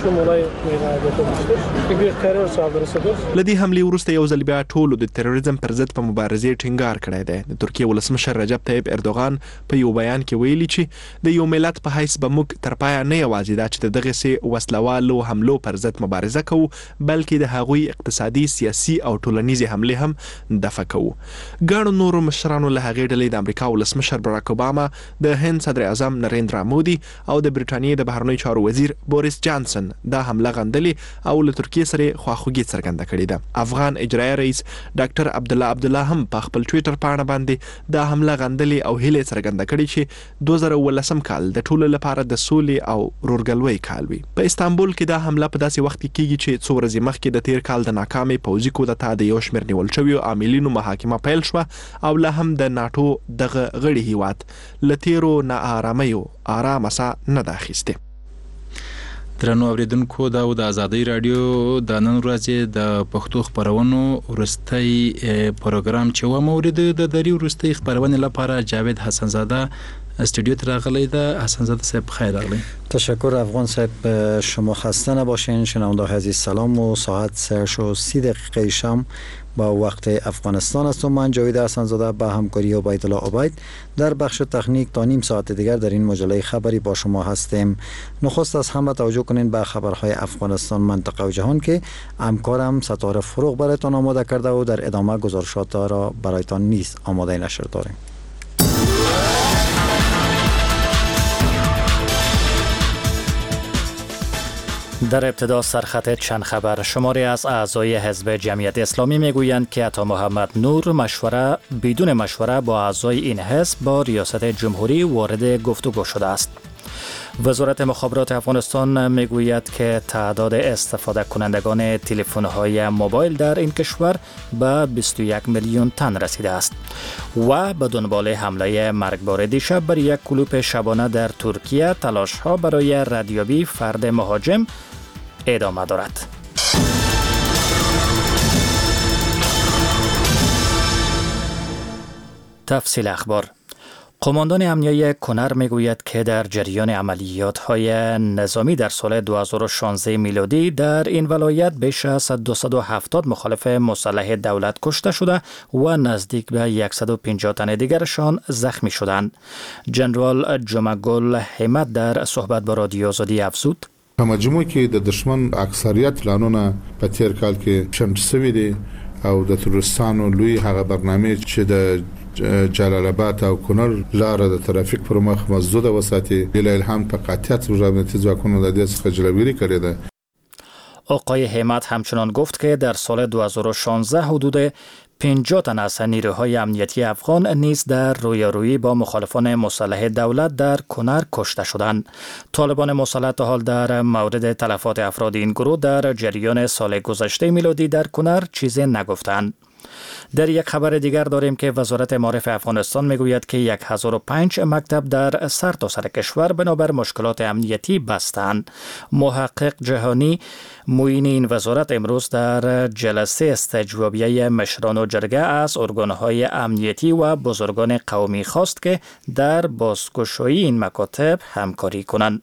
له دې حملې وروسته یو ځل بیا ټولو د تروریزم پر ضد په مبارزې ټینګار کړی دی. د ترکیې ولسمشر رجب طیب اردوغان په یو بیان کې ویلي چې د یو ملت په حیث به موږ تر پایه نه یوازې دا چې د دغسې وسلوالو حملو پر ضد مبارزه کوو، بلکې د هغوی اقتصادي، سیاسي او ټولنیزې حملې هم دفع کوو. ګڼو نورو مشرانو له هغې ډلې د امریکا ولسمشر براک اوباما، د هند صدر اعظم نریندرا مودي او د برټانیې د بهرنیو چارو وزیر بوریس جانسن دا حمله غندلې او له ترکیې سره خواخوږي څرګنده کړې ده. افغان اجرایه رئیس ډاکټر عبدالله عبدالله هم په خپل ټویټر پاڼه باندې دا حمله غندلې او هیله څرګنده کړې چې دوه زره اوولسم کال د ټولو لپاره د سولې او ورورګلوۍ کال وي. په استانبول کې دا حمله په داسې وخت کې کیږي چې څو ورځې مخکې د تیر کال د ناکامې پوځي کودتا د یو یو شمېر نیول شویو عاملینو محاکمه پیل شوه او لا هم د ناتو دغه غړي هیواد له تیرو ناآرامیو آرامه سا نه ده اخیستې. درنو اوریدونکو دا د آزادۍ رادیو د نن ورځې د پښتو خبرونو وروستی پروګرام چې و مورید د دری وروستی خبرونه لپاره جاوید حسن زاده استودیو ته راغلی ده. حسن زاده صاحب خیر راغلی. تشکر افغان صاحب، شما خسته نباشین. شنونده عزیز سلام و ساعت سه و سی دقیقه شام با وقت افغانستان است و من جاوید حسن زاده با همکاری عبیدالله عبید در بخش تکنیک تا نیم ساعت دیگر در این مجله خبری با شما هستیم. نخست از همه توجه کنین به خبرهای افغانستان، منطقه و جهان که همکارم ستاره فروغ برایتان آماده کرده و در ادامه گزارشات را برایتان نیز آماده نشر داریم. در ابتدا سرخط چند خبر. شماری از اعضای حزب جمعیت اسلامی میگویند که عطا محمد نور مشوره بدون مشوره با اعضای این حزب با ریاست جمهوری وارد گفتگو شده است. وزارت مخابرات افغانستان میگوید که تعداد استفاده کنندگان تلفن‌های موبایل در این کشور به بیست و یک میلیون تن رسیده است و به دنبال حمله مرگبار دیشب بر یک کلوپ شبانه در ترکیه تلاش‌ها برای ردیابی فرد مهاجم ادامه دارد. تفصیل اخبار. قماندان امنیه کنر میگوید که در جریان عملیات های نظامی در سال دو هزار و شانزده میلادی در این ولایت بیش از دویست و هفتاد مخالف مسلح دولت کشته شده و نزدیک به صد و پنجاه تن دیگرشان زخمی شدند. جنرال جمعگل حمد در صحبت با رادیو آزادی افزود: مجموعه کې د دشمن اکثریت پلانونه په تیر کال کې شنډ شوي دي او د تروریستانو لوی هغه برنامه چې د جلال آباد او کنر لار د ترافیک پر مخ مسدوده وساتي د الهام په قاطعیت امنیتي ځواکونو د دې څخه جلوگیری کړې ده. آقای حمد همچنان گفت که در سال دو هزار و شانزده حدود پنجاه تن از نیروهای امنیتی افغان نیز در رویارویی با مخالفان مسلح دولت در کنر کشته شدند. طالبان مسلح تا حال در مورد تلفات افراد این گروه در جریان سال گذشته میلادی در کنر چیزی نگفتند. در یک خبر دیگر داریم که وزارت معارف افغانستان میگوید که هزار و پنج مکتب در سرتاسر سر کشور بنابر مشکلات امنیتی بستند. محقق جهانی معین این وزارت امروز در جلسه استجوابیه مشران و جرگه از ارگانهای امنیتی و بزرگان قومی خواست که در بازگشایی این مکاتب همکاری کنند.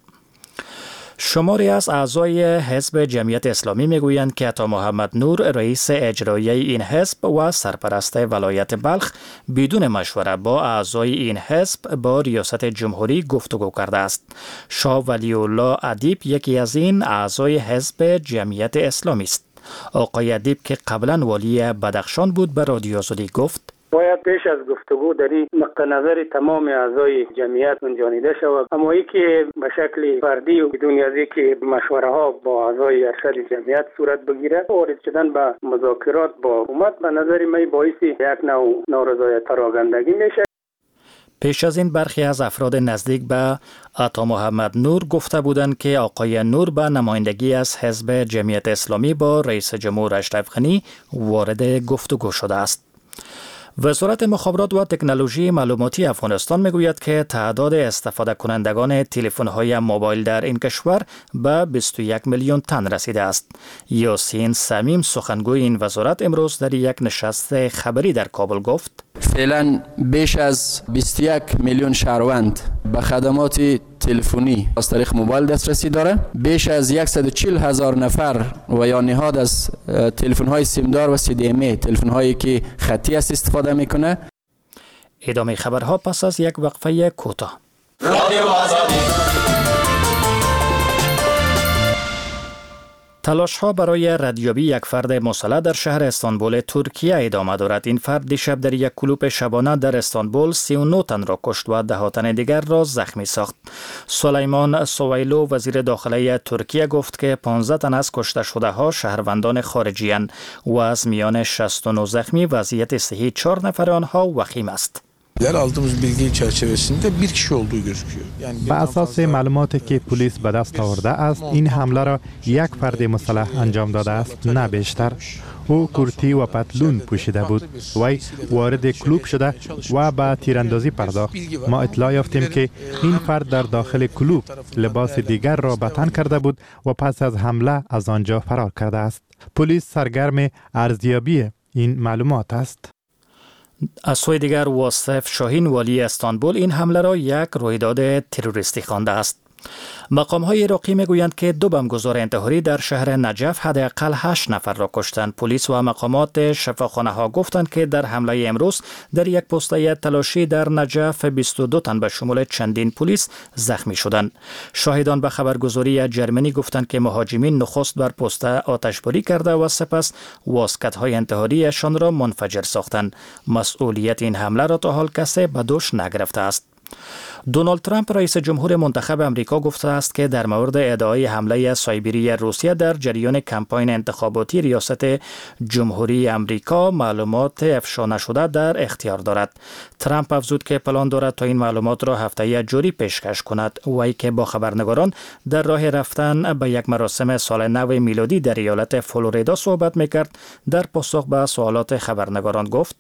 شماری از اعضای حزب جمعیت اسلامی میگویند که عطا محمد نور رئیس اجرایی این حزب و سرپرست ولایت بلخ بدون مشوره با اعضای این حزب با ریاست جمهوری گفتگو کرده است. شاه ولی الله ادیب یکی از این اعضای حزب جمعیت اسلامی است. آقای ادیب که قبلا والی بدخشان بود به رادیو آزادی گفت: باید پیش از گفتگو در این نقطه نظر تمام اعضای جمعیت منجانیده شود، اما ای که به شکل فردی و بدون از اینکه مشوره ها با اعضای ارشد جمعیت صورت بگیره وارد شدن به مذاکرات با حکومت به نظر من باعث یک نوع نارضایت پراگندگی میشه. پیش از این برخی از افراد نزدیک به عطا محمد نور گفته بودند که آقای نور به نمایندگی از حزب جمعیت اسلامی با رئیس جمهور اشرف غنی وارد گفتگو شده است. وزارت مخابرات و تکنولوژی معلوماتی افغانستان میگوید که تعداد استفاده کنندگان تلفن‌های موبایل در این کشور به بیست و یک میلیون تن رسیده است. یاسین سمیم سخنگوی این وزارت امروز در یک نشست خبری در کابل گفت: فعلا بیش از بیست و یک میلیون شهروند به خدمات تلفنی از طریق موبایل دسترسی داره. بیش از صد و چهل هزار نفر و یا نهاد از تلفن های سیمدار و سی دی ام ای تلفن هایی که خطی است استفاده میکنه. ادامه خبرها پس از یک وقفه کوتاه. رادیو آزادی. تلاش ها برای ردیابی یک فرد مسلح در شهر استانبول ترکیه ادامه دارد. این فرد دیشب در یک کلوپ شبانه در استانبول سی و نه تن را کشت و ده تن دیگر را زخمی ساخت. سلیمان سویلو وزیر داخلی ترکیه گفت که پانزده تن از کشته شده ها شهروندان خارجی اند و از میان شصت و نه زخمی وضعیت صحی چهار نفر آنها وخیم است. aldığımız bilgi çerçevesinde bir kişi olduğu gözüküyor. Yani به اساس معلوماتی که پلیس به دست آورده است این حمله را یک فرد مسلح انجام داده است نه بیشتر. او کرتی و پتلون پوشیده بود. وی وارد کلوب شده و به تیراندازی پرداخت. ما اطلاع یافتیم که این فرد در داخل کلوب لباس دیگر را به تن کرده بود و پس از حمله از آنجا فرار کرده است. پلیس سرگرم ارزیابی این معلومات است. از سوی دیگر واصف شاهین والی استانبول این حمله را یک رویداد تروریستی خوانده است. مقام‌های عراقی میگویند که دو بمبگذار انتحاری در شهر نجف حداقل هشت نفر را کشتند. پلیس و مقامات شفاخانه‌ها گفتند که در حمله امروز در یک پسته تلاشی در نجف بیست و دو تن به شمول چندین پلیس زخمی شدند. شاهدان به خبرگزاری جرمنی گفتند که مهاجمین نخست بر پسته آتشباری کرده و سپس واسکت‌های انتحاریشان را منفجر ساختند. مسئولیت این حمله را تا حال کسی به دوش نگرفته است. دونالد ترامپ رئیس جمهور منتخب امریکا گفته است که در مورد ادعای حمله سایبری روسیه در جریان کمپاین انتخاباتی ریاست جمهوری امریکا معلومات افشا نشده در اختیار دارد. ترامپ افزود که پلان دارد تا این معلومات را هفته جاری پیشکش کند. وی که با خبرنگاران در راه رفتن به یک مراسم سال نو میلادی در ایالت فلوریدا صحبت میکرد، در پاسخ به سوالات خبرنگاران گفت: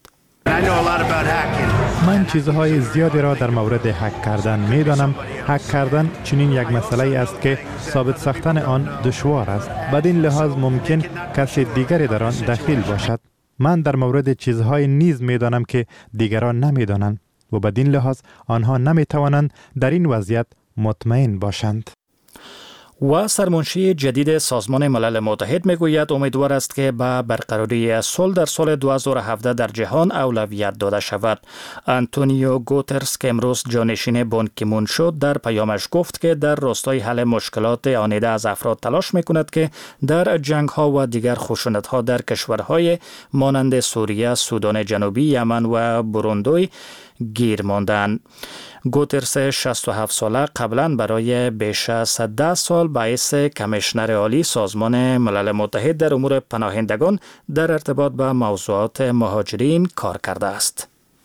من چیزهای زیادی را در مورد هک کردن می دانم. هک کردن چنین یک مسئله است که ثابت ساختن آن دشوار است. بدین لحاظ ممکن کسی دیگری در آن دخیل باشد. من در مورد چیزهای نیز می دانم که دیگران نمی دانند و بدین لحاظ آنها نمی توانند در این وضعیت مطمئن باشند. و سرمنشی جدید سازمان ملل متحد میگوید امیدوار است که به برقراری صلح در سال دو هزار و هفده در جهان اولویت داده شود. آنتونیو گوترس که امروز جانشین بان کی مون شد، در پیامش گفت که در راستای حل مشکلات آنیده از افراد تلاش میکند که در جنگ ها و دیگر خشونت ها در کشورهای مانند سوریه، سودان جنوبی، یمن و بروندی گیر ماندند. گوترس شصت و هفت ساله قبلا برای بیش از ده سال باعث کمیشنر عالی سازمان ملل متحد در امور پناهندگان در ارتباط با موضوعات مهاجرین کار کرده است.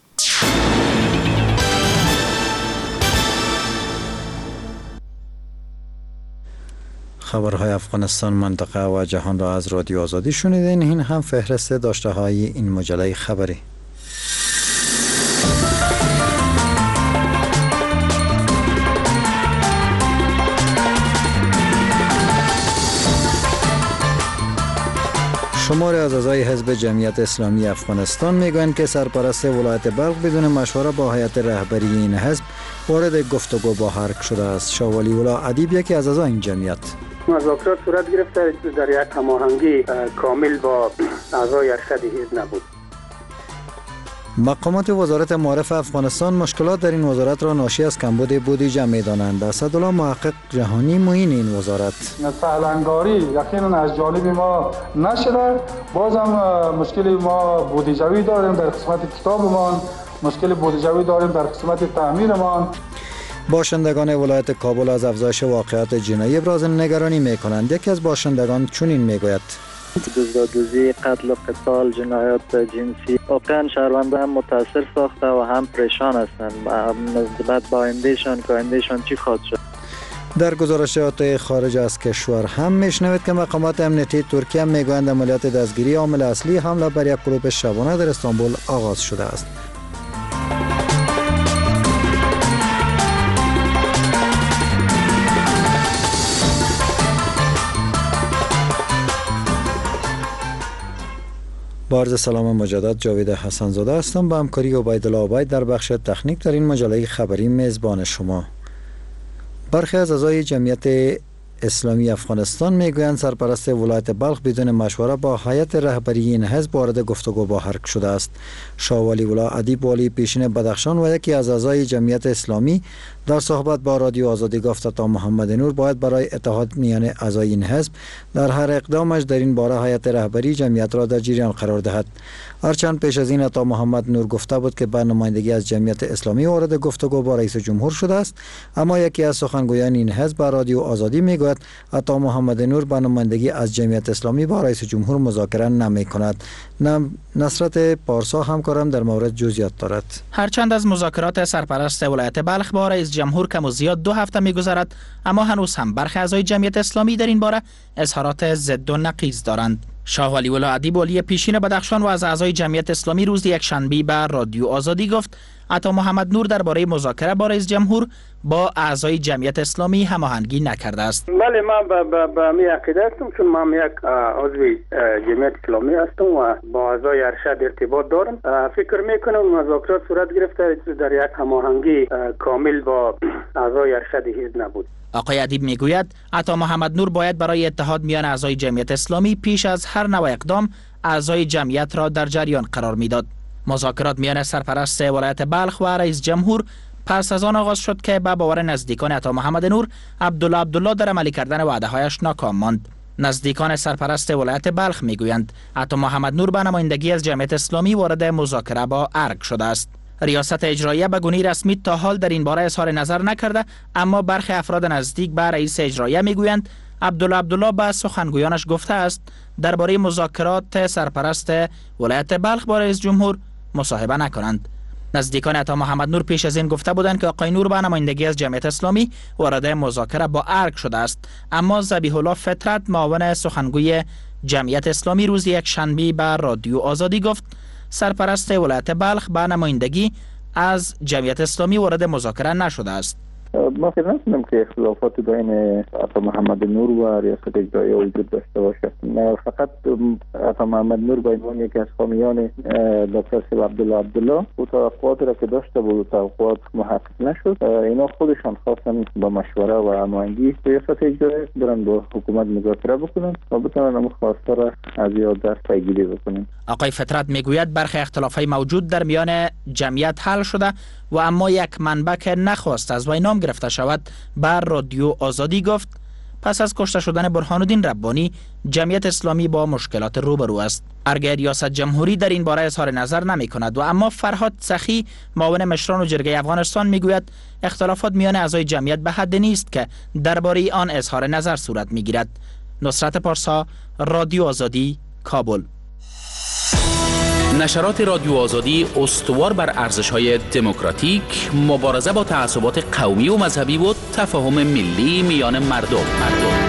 خبرهای افغانستان، منطقه و جهان را از رادیو آزادی شنیدین. این هم فهرست داشته های این مجله خبری. شماری از اعضای حزب جمعیت اسلامی افغانستان میگویند که سرپرست ولایت بلخ بدون مشوره با هیئت رهبری این حزب وارد گفتگو با حرک شده است. شاه ولی الله ادیب یکی از اعضای این جمعیت: مذاکرات صورت گرفته در یک هماهنگی کامل با اعضای ارشد حزب نبود. مقامات وزارت معارف افغانستان مشکلات در این وزارت را ناشی از کمبود بودجه می‌دانند. اسدالله محقق جهانی معین این وزارت: سهلنگاری یقینا از جانب ما نشده. بازم مشکل ما بودجه‌ای داریم در قسمت کتابمان، مشکل بودجه‌ای داریم در قسمت تعمیرمان. باشندگان ولایت کابل از افزایش واقعات جنایی ابراز نگرانی می‌کنند. یکی از باشندگان چنین می‌گوید: دزدی، قتل و قتال، جنایات جنسی واقعا شهرونده هم متاثر ساخته و هم پریشان هستند نسبت با آیندهشان که آیندهشان چی خواهد شد. در گزارشات خارج از کشور هم میشنوید که مقامات امنیتی ترکیه میگویند عملیات دستگیری عامل اصلی حمله بر یک کلوب شبانه در استانبول آغاز شده است. با عرض سلام مجدد، جاوید حسن زاده هستم. با همکاری عبیدالله عبید در بخش تکنیک در این مجله خبری میزبان شما. برخی از اعضای جمعیت اسلامی افغانستان میگویند سرپرست ولایت بلخ بدون مشوره با هیئت رهبری این حزب وارد گفتگو با حرک شده است. شاه ولی الله ادیب والی پیشین بدخشان و یکی از اعضای جمعیت اسلامی در صحبت با رادیو آزادی گفت تا محمد نور باید برای اتحاد میان اعضای این حزب در هر اقدامش در این باره هیئت رهبری جمعیت را در جریان قرار دهد. هرچند پیش از این عطا محمد نور گفته بود که به نمایندگی از جمعیت اسلامی وارد گفتگو با رئیس جمهور شده است، اما یکی از سخنگویان این حزب به رادیو آزادی میگوید عطا محمد نور به نمایندگی از جمعیت اسلامی با رئیس جمهور مذاکره نمی کند. نصرت پارسا همکارم در مورد جزئیات دارد. هرچند از مذاکرات سرپرست ولایت بلخ با رئیس جمهور کم و زیاد دو هفته می‌گذرد، اما هنوز هم برخی اعضای جمعیت اسلامی در این باره اظهارات ضد و نقیض دارند. شاه ولی الله ادیب والی پیشین بدخشان و از اعضای جمعیت اسلامی روز یکشنبه به رادیو آزادی گفت عطا محمد نور درباره مذاکره با رئیس جمهور با اعضای جمعیت اسلامی هماهنگی نکرده است. بله، ما به می عقیده هستم، چون ما یک عضو جمعیت اسلامی هستم و با اعضای ارشد ارتباط دارم. فکر میکنم مذاکرات صورت گرفته در یک هماهنگی کامل با اعضای ارشد حزب نبود. آقای ادیب میگوید عطا محمد نور باید برای اتحاد میان اعضای جمعیت اسلامی پیش از هر نوع اقدام اعضای جمعیت را در جریان قرار میداد. مذاکرات میان سرپرست ولایت بلخ و رئیس جمهور پس از آن آغاز شد که به باور نزدیکان عطا محمد نور عبدالله عبدالله در عملی کردن وعده هایش ناکام ماند. نزدیکان سرپرست ولایت بلخ میگویند عطا محمد نور به نمایندگی از جمعیت اسلامی وارد مذاکره با ارگ شده است. ریاست اجراییه به گونه رسمی تا حال در این باره اظهار نظر نکرده، اما برخی افراد نزدیک به رئیس اجراییه میگویند عبدالله عبدالله به سخنگویانش گفته است درباره مذاکرات سرپرست ولایت بلخ با رئیس جمهور مصاحبه نکنند. نزدیکان عطا محمد نور پیش از این گفته بودند که آقای نور به نمایندگی از جمعیت اسلامی وارد مذاکره با ارگ شده است، اما ذبیح الله فطرت معاون سخنگوی جمعیت اسلامی روز یک شنبه به رادیو آزادی گفت سرپرست ولایت بلخ به نمایندگی از جمعیت اسلامی وارد مذاکره نشده است. ما فکر نمی‌کنم که اختلافات بین عطا محمد نور و ریاست اجراییه وجود داشته باشد. فقط عطا محمد نور به عنوان یکی از حامیان دکتر سید عبدالله عبدالله و توقعات را که داشته بود توقعات محقق نشد. اینا خودشان خواستن با مشوره و هماهنگی ریاست اجراییه برن با حکومت مذاکره بکنن و بتونن اون خواسته را از یاد دست پیگیری بکنن. آقای فطرت میگوید برخی اختلافات موجود در میان جمعیت حل شده و اما یک منبع که نخواست از وی نام گرفته شود بر رادیو آزادی گفت پس از کشته شدن برهان الدین ربانی جمعیت اسلامی با مشکلات روبرو است. ارگ ریاست جمهوری در این باره اظهار نظر نمی کند و اما فرهاد سخی معاون مشران و جرگه افغانستان میگوید اختلافات میان اعضای جمعیت به حد نیست که درباره آن اظهار نظر صورت میگیرد. نصرت پارسا، رادیو آزادی، کابل. نشرات رادیو آزادی استوار بر ارزش‌های دموکراتیک، مبارزه با تعصبات قومی و مذهبی و تفاهم ملی میان مردم. مردم.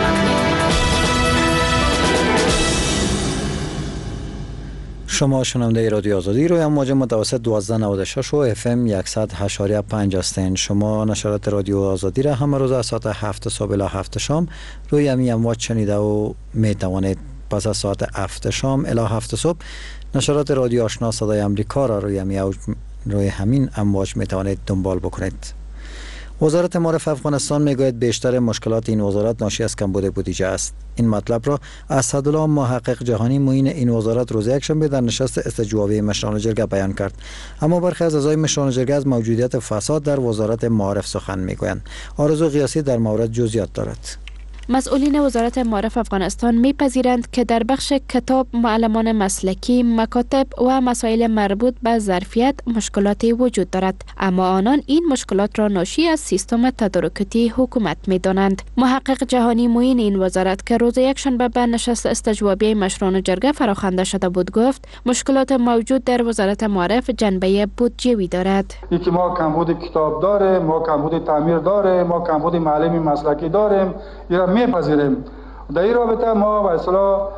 شما شنونده رادیو آزادی روی امواج متوسط دوازده نود و شش و اف ام صد و هشت و پنج هستین. شما نشرات رادیو آزادی را همه روز از ساعت هفت صبح الی هفت شام روی امی امواج شنیده و می توانید پس از ساعت هفت شام الی هفت صبح نشرات رادیو آشنا صدای امریکا را روی امی روی همین امواج می توانید دنبال بکنید. وزارت معارف افغانستان میگوید بیشتر مشکلات این وزارت ناشی از کمبود بودجه است. این مطلب را اسدالله محقق جهانی معین این وزارت روز یکشنبه در نشست استجوابی مشران جرگه بیان کرد. اما برخی از اعضای مشران جرگه از موجودیت فساد در وزارت معارف سخن میگویند. آرزو قیاسی در مورد جزئیات دارد. مسئولین وزارت معارف افغانستان میپذیرند که در بخش کتاب، معلمان مسلکی، مکاتب و مسائل مربوط به ظرفیت مشکلاتی وجود دارد، اما آنان این مشکلات را ناشی از سیستم تدارکاتی حکومت میدانند. محقق جهانی معین این وزارت که روز یکشنبه به نشست استجوابی مشران جرگه فراخوانده شده بود گفت موشکلات موجود در وزارت معارف جنبه بودجه‌ای دارد. یکی ما کمبود کتاب داریم، ما کمبود تعمیر داریم، ما کمبود معلم مسلکی داریم، میپذیریم. در این رابطه ما به اصطلاح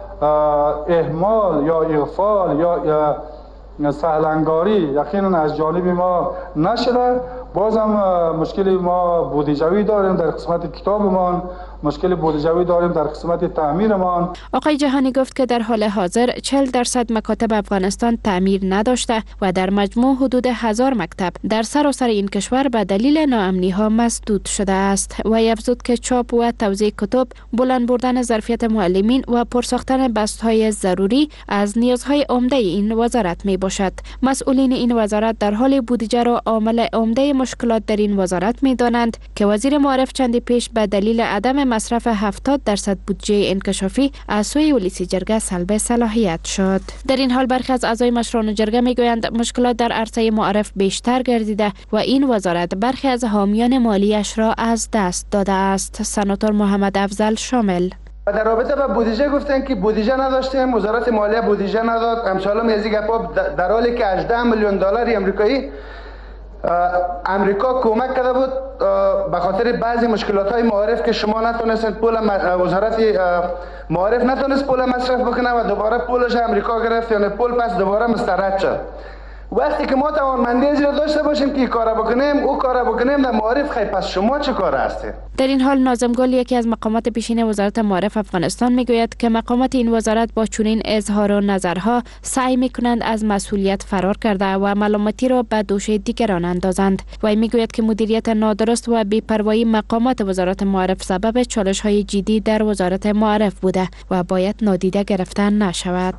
اهمال یا اغفال یا سهلنگاری یقینا از جانب ما نشده. بازم مشکلی ما بودجه‌ای داریم در قسمت کتابمان، مشکل بودجه‌ای داریم در قسمت تعمیرمان. آقای جهانی گفت که در حال حاضر چهل درصد مکاتب افغانستان تعمیر نداشته و در مجموع حدود هزار مکتب در سراسر این کشور به دلیل ناامنی ها مسدود شده است و افزود که چاپ و توزیع کتب، بلند بردن ظرفیت معلمین و پرساختن بست‌های ضروری از نیازهای عمده این وزارت می باشد. مسئولین این وزارت در حال بودجه را عامل عمده مشکلات در این وزارت می دانند که وزیر معارف چندی پیش به دلیل عدم مصرف هفتاد درصد بودجه انکشافی از سوی ولسی جرگه سلب صلاحیت شد. در این حال برخی از اعضای مشران جرگه می گویند مشکلات در عرصه معارف بیشتر گردیده و این وزارت برخی از حامیان مالیش را از دست داده است. سناتور محمد افضل شامل. در رابطه با بودجه گفتن که بودجه نداشتیم، وزارت مالیه بودجه نداد، امثال میزی گپا در حالی که هجده میلیون دلار آمریکایی امریکا کمک کرده بود به خاطر بعضی مشکلات های معارف که شما نتونستید پول وزارت معارف نتونست پول مصرف بکنه و دوباره پولش امریکا گرفت، یعنی پول پس دوباره مسترد شد. وقتی که ما توانمندی از را داشته باشیم که کارا بکنیم او کارا بکنیم در معارف، خیلی پس شما چه کار هستید؟ در این حال ناظم گل، یکی از مقامات پیشین وزارت معارف افغانستان، میگوید که مقامات این وزارت با چنین اظهار و نظرها سعی میکنند از مسئولیت فرار کرده و ملامتی را به دوش دیگران اندازند. و میگوید که مدیریت نادرست و بی‌پروایی مقامات وزارت معارف سبب چالش های جدی در وزارت معارف بوده و باید نادیده گرفته نشود.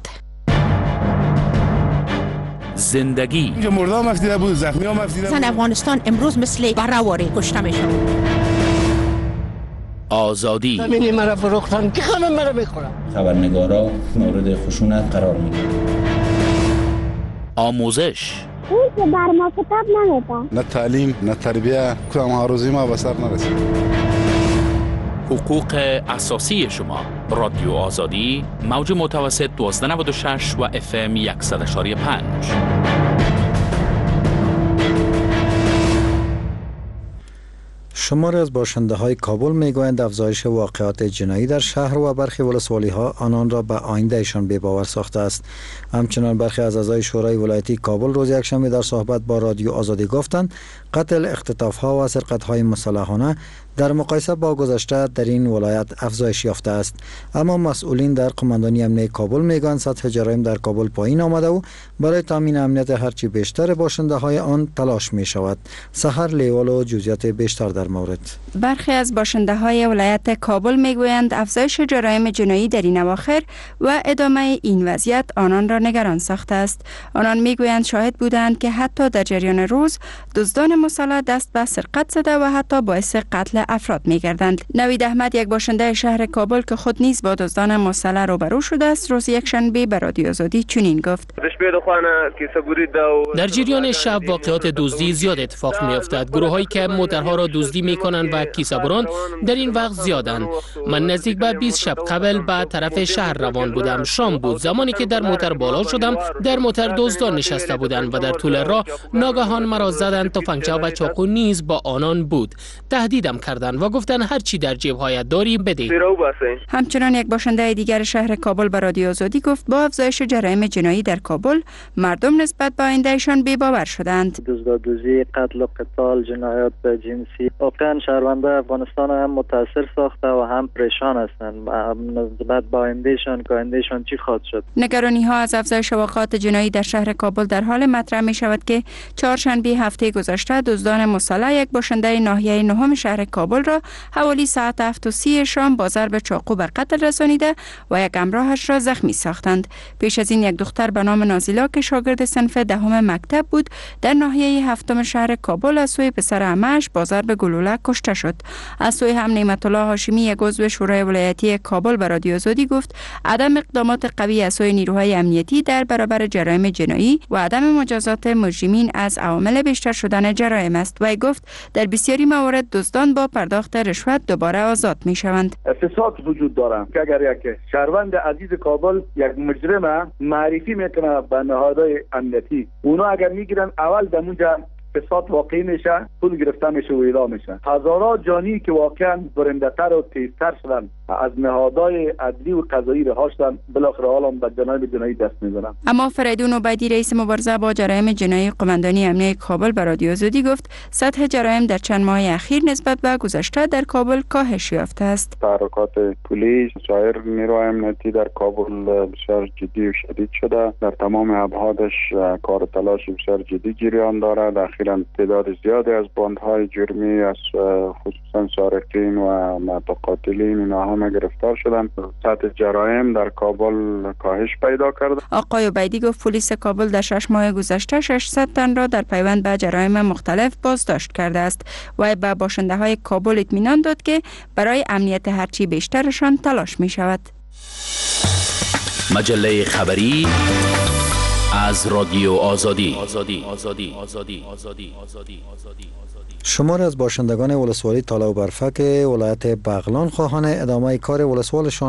زندگی اینجا مرده هم افتیده بود، زخمی هم افتیده بود. زن افغانستان امروز مثل برهواری کشته میشن. آزادی زمینی مرا فروختن که همه مرا میخورن. خبرنگارا مورد خشونت قرار میگیرن. آموزش اون که بر ما کتاب نمیده. نه تعلیم نه تربیه، کدام هاروزی ما به سر نرسید. حقوق اساسی شما. رادیو آزادی، موج متوسط دوازده نود و شش و اف ام صد و یک و پنج. شماری از باشنده های کابل میگویند افزایش واقعات جنایی در شهر و برخی ولسوالی ها آنان را به آیندهشان بی‌باور ساخته است. همچنان برخی از اعضای شورای ولایتی کابل روز یکشنبه در صحبت با رادیو آزادی گفتند قتل، اختطاف ها و سرقت های مسلحانه در مقایسه با گذشته در این ولایت افزایش یافته است. اما مسئولین در قماندانی امنیه کابل میگویند سطح جرایم در کابل پایین آمده و برای تامین امنیت هرچی بیشتر باشنده های آن تلاش می شود. سحر لیوال و جزئیات بیشتر در مورد. برخی از باشنده های ولایت کابل میگویند افزایش جرایم جنایی در این اواخر و ادامه این وضعیت آنان را نگران ساخته است. آنان میگویند شاهد بودند که حتی در جریان روز دزدان مسلح دست به سرقت زده و حتی باعث قتل افراد می‌گردند. نوید احمد، یک باشنده شهر کابل که خود نیز با دزدان مسلح روبرو شده است، روز یکشنبه به رادیو آزادی چنین گفت: در جریان شب واقعات دزدی زیاد اتفاق می‌افتد. گروه‌هایی که موترها را دزدی می‌کنند و کیسه‌بران در این وقت زیادند. من نزدیک به بیست شب قبل به طرف شهر روان بودم. شام بود. زمانی که در موتر بالا شدم، در موتر دزدان نشسته بودند و در طول راه ناگهان مرا زدند. تفنگچه و چاقو نیز با آنان بود. تهدیدم کردند و گفتن هر چی در جیب‌هایت داری بده. همچنان یک باشنده دیگر شهر کابل به رادیو آزادی گفت با افزایش جرایم جنایی در کابل مردم نسبت به آیندهشان بی‌باور شدند. دزدی، قتل و قتال، جنایات جنسی واقعا شهروندان افغانستان هم متاثر ساخته و هم پریشان هستند. نسبت به آیندهشان که آیندهشان چی خواهد شد. نگرانی ها از افزایش واقعات جنایی در شهر کابل در حال مطرح می شود که چهارشنبه هفته گذشته دزدان مسلح یک باشنده ناحیه نهم شهر کابل را حوالی ساعت هفت و سی شام با ضرب چاقو به قتل رسانیده و یک همراهش را زخمی ساختند. پیش از این یک دختر به نام نازیلا که شاگرد صنف دهم مکتب بود در ناحیه هفتم شهر کابل از سوی پسر عمه‌اش با ضرب گلوله کشته شد. از سوی هم نعمت الله هاشمی، یک عضو شورای ولایتی کابل به رادیو آزادی گفت عدم اقدامات قوی از سوی نیروهای امنیتی در برابر جرایم جنایی و عدم مجازات مجرمین از عوامل بیشتر شدن جرایم است. و گفت در بسیاری موارد دزدان با پرداخت رشوت دوباره آزاد می شوند. فساد وجود دارد که اگر یک شهروند عزیز کابل یک مجرم معرفی میکنه به نهادهای امنیتی، اونا اگر میگیرن اول در اونجا فساد واقعی میشه، پول گرفته میشه و اعلام میشه. هزاران جانی که واقعا برنده‌تر و تیزتر شدن از نهادهای عدلی و قضایی رها شدن، بالاخره حالا به جنایت جنایی دست میزنن. اما فریدون عبیدی، رئیس مبارزه با جرایم جنایی قماندانی امنیه کابل به رادیو آزادی گفت سطح جرایم در چند ماه اخیر نسبت به گذشته در کابل کاهش یافته است. تحرکات پلیس سایر نیروهای امنیتی در کابل بسیار جدی و شدید شده. در تمام ابعادش کار تلاش بسیار جدی جریان دارد. اخیراً تعداد زیادی از باندهای جرمی از خصوصا سارقین و متقاتلین اینها هم گرفتار شدند. سطح جرایم در کابل کاهش پیدا کرده. آقای عبیدی گفت پلیس کابل در شش ماه گذشته ششصد تن را در پیوند به جرایم مختلف بازداشت کرده است و به باشنده های کابل اطمینان داد که برای امنیت هرچی بیشترشان تلاش می شود. مجله خبری از رادیو آزادی. آزادی آزادی آزادی آزادی آزادی آزادی شماری از باشندگان ولسوالی تالا و برفک ولایت بغلان خواهان ادامه کار ولسوالشان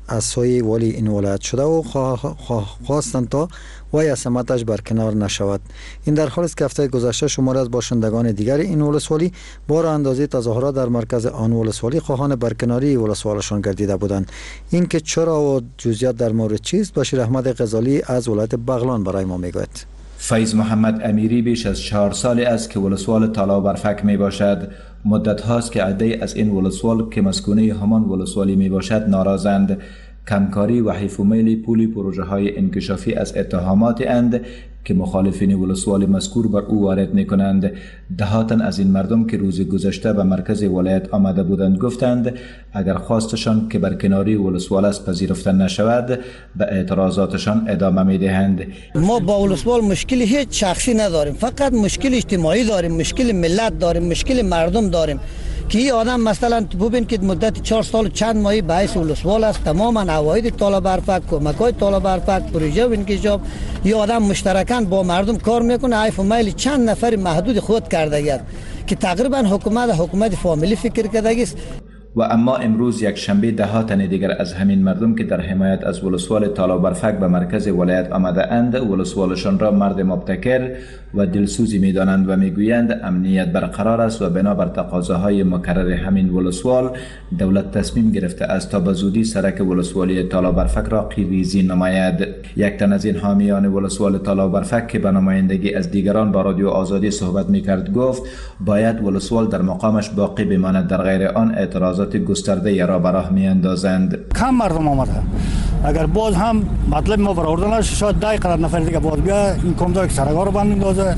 از سوی ولی این ولایت شده و خواستند تا وی از سمتش برکنار نشود. این در حالی است که هفته گذشته شماری از باشندگان دیگر این ولسوالی بار اندازه تظاهرات در مرکز آن ولسوالی خواهان برکناری ولسوالشان گردیده بودند. این که چرا و جزئیات در مورد چیست بشیر احمد غزالی از ولایت بغلان برای ما میگوید. فیض محمد امیری بیش از چهار سالی است که ولسوال تالا برفک می باشد. مدت هاست که عده از این ولسوال که مسکونه همان ولسوالی می باشد ناراضند. کمکاری و حیف و میل پولی پروژه های انکشافی از اتهامات اند که مخالفین ولسوال مذکور بر او وارد می کنند. دهاتن از این مردم که روز گذشته به مرکز ولایت آمده بودند گفتند اگر خواستشان که برکناری ولسوال است پذیرفته نشود به اعتراضاتشان ادامه می دهند. ما با ولسوال مشکل هیچ شخصی نداریم، فقط مشکل اجتماعی داریم، مشکل ملت داریم، مشکل مردم داریم که این آدم مثلا ببین که مدت چهار سال چند ماهی به حیث ولسوال است تماما عواید تالا برفک، کمک‌های تالا برفک، پروژه و انکشاف این آدم مشترکاً با مردم کار میکنه. حیف و میل چند نفر محدود خود کرده است که تقریبا حکومت حکومت فامیلی فکر کرده است. و اما امروز یک شنبه ده ها تن دیگر از همین مردم که در حمایت از ولسوال تالا برفک به مرکز ولایت آمده اند ولسوالشان را مرد مبتکر و دلسوزی می دانند و می گویند امنیت برقرار است و بنابر تقاضاهای مکرر همین ولسوال دولت تصمیم گرفته است تا به زودی سرک ولسوالی تالا برفک را قیریزی نماید. یک تن از این حامیان ولسوال تالا برفک که به نمایندگی از دیگران با رادیو آزادی صحبت می کرد گفت باید ولسوال در مقامش باقی بماند، در غیر آن اعتراضات گسترده را به راه می اندازند. کم مردم آمده، اگر باز هم مطلب ما برآورده نشه شاید ده قرار نفر دیگه باز بیا این کمدار که سرگاه رو بند میندازه.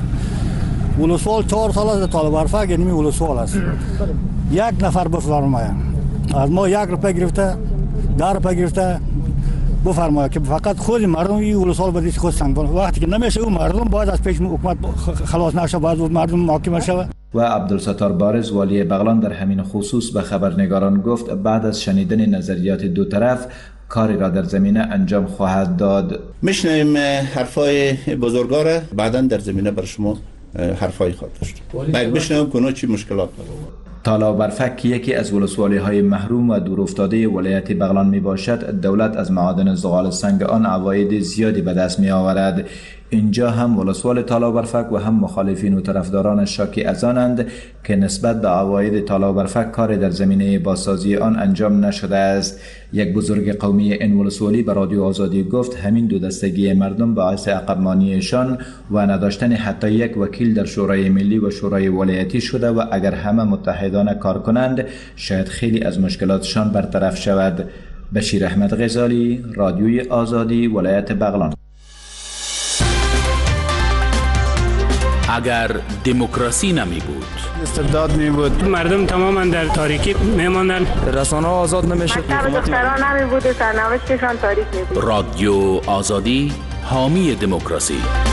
ولسوال چهار سال است تالا برفک یعنی ولسوال است. یک نفر بفرماید از ما یک روپیه گرفته ده روپیه گرفته بفرماید که فقط خود مردم این ولسوال به دست خود سنگ کنه. وقتی که نمیشه اون مردم باید از پیش حکومت خلاص نشه، باید مردم محاکمه شود. و عبدالستار بارز والی بغلان در همین خصوص به خبرنگاران گفت بعد از شنیدن نظریات دو طرف کاری را در زمینه انجام خواهد داد. میشنویم حرفای بزرگوار، بعداً در زمینه بر شما حرفای خواهد داشت. بعد بشنویم کنه چی مشکلات داره. تالا برفک یکی از ولسوالی های محروم و دورافتاده ولایت بغلان می باشد. دولت از معادن زغال سنگ آن عواید زیادی به دست می آورد. اینجا هم ولسوال تالا برفک و هم مخالفین و طرفداران شاکی از آنند که نسبت به عواید تالا برفک کار در زمینه بازسازی آن انجام نشده است. یک بزرگ قومی این ولسوالی به رادیو آزادی گفت همین دو دستگی مردم باعث عقب‌مانیشان و نداشتن حتی یک وکیل در شورای ملی و شورای ولایتی شده و اگر همه متحدانه کار کنند شاید خیلی از مشکلاتشان برطرف شود. بشیر احمد غزالی، رادیوی آزادی، ولایت بغلان. اگر دموکراسی نمی بود، استبداد می بود، مردم تماما در تاریکی می ماندن، رسانه ها آزاد نمیشد، مکتب دختران نمی بود و سرنوشتشان تاریک می بود. رادیو آزادی، حامی دموکراسی.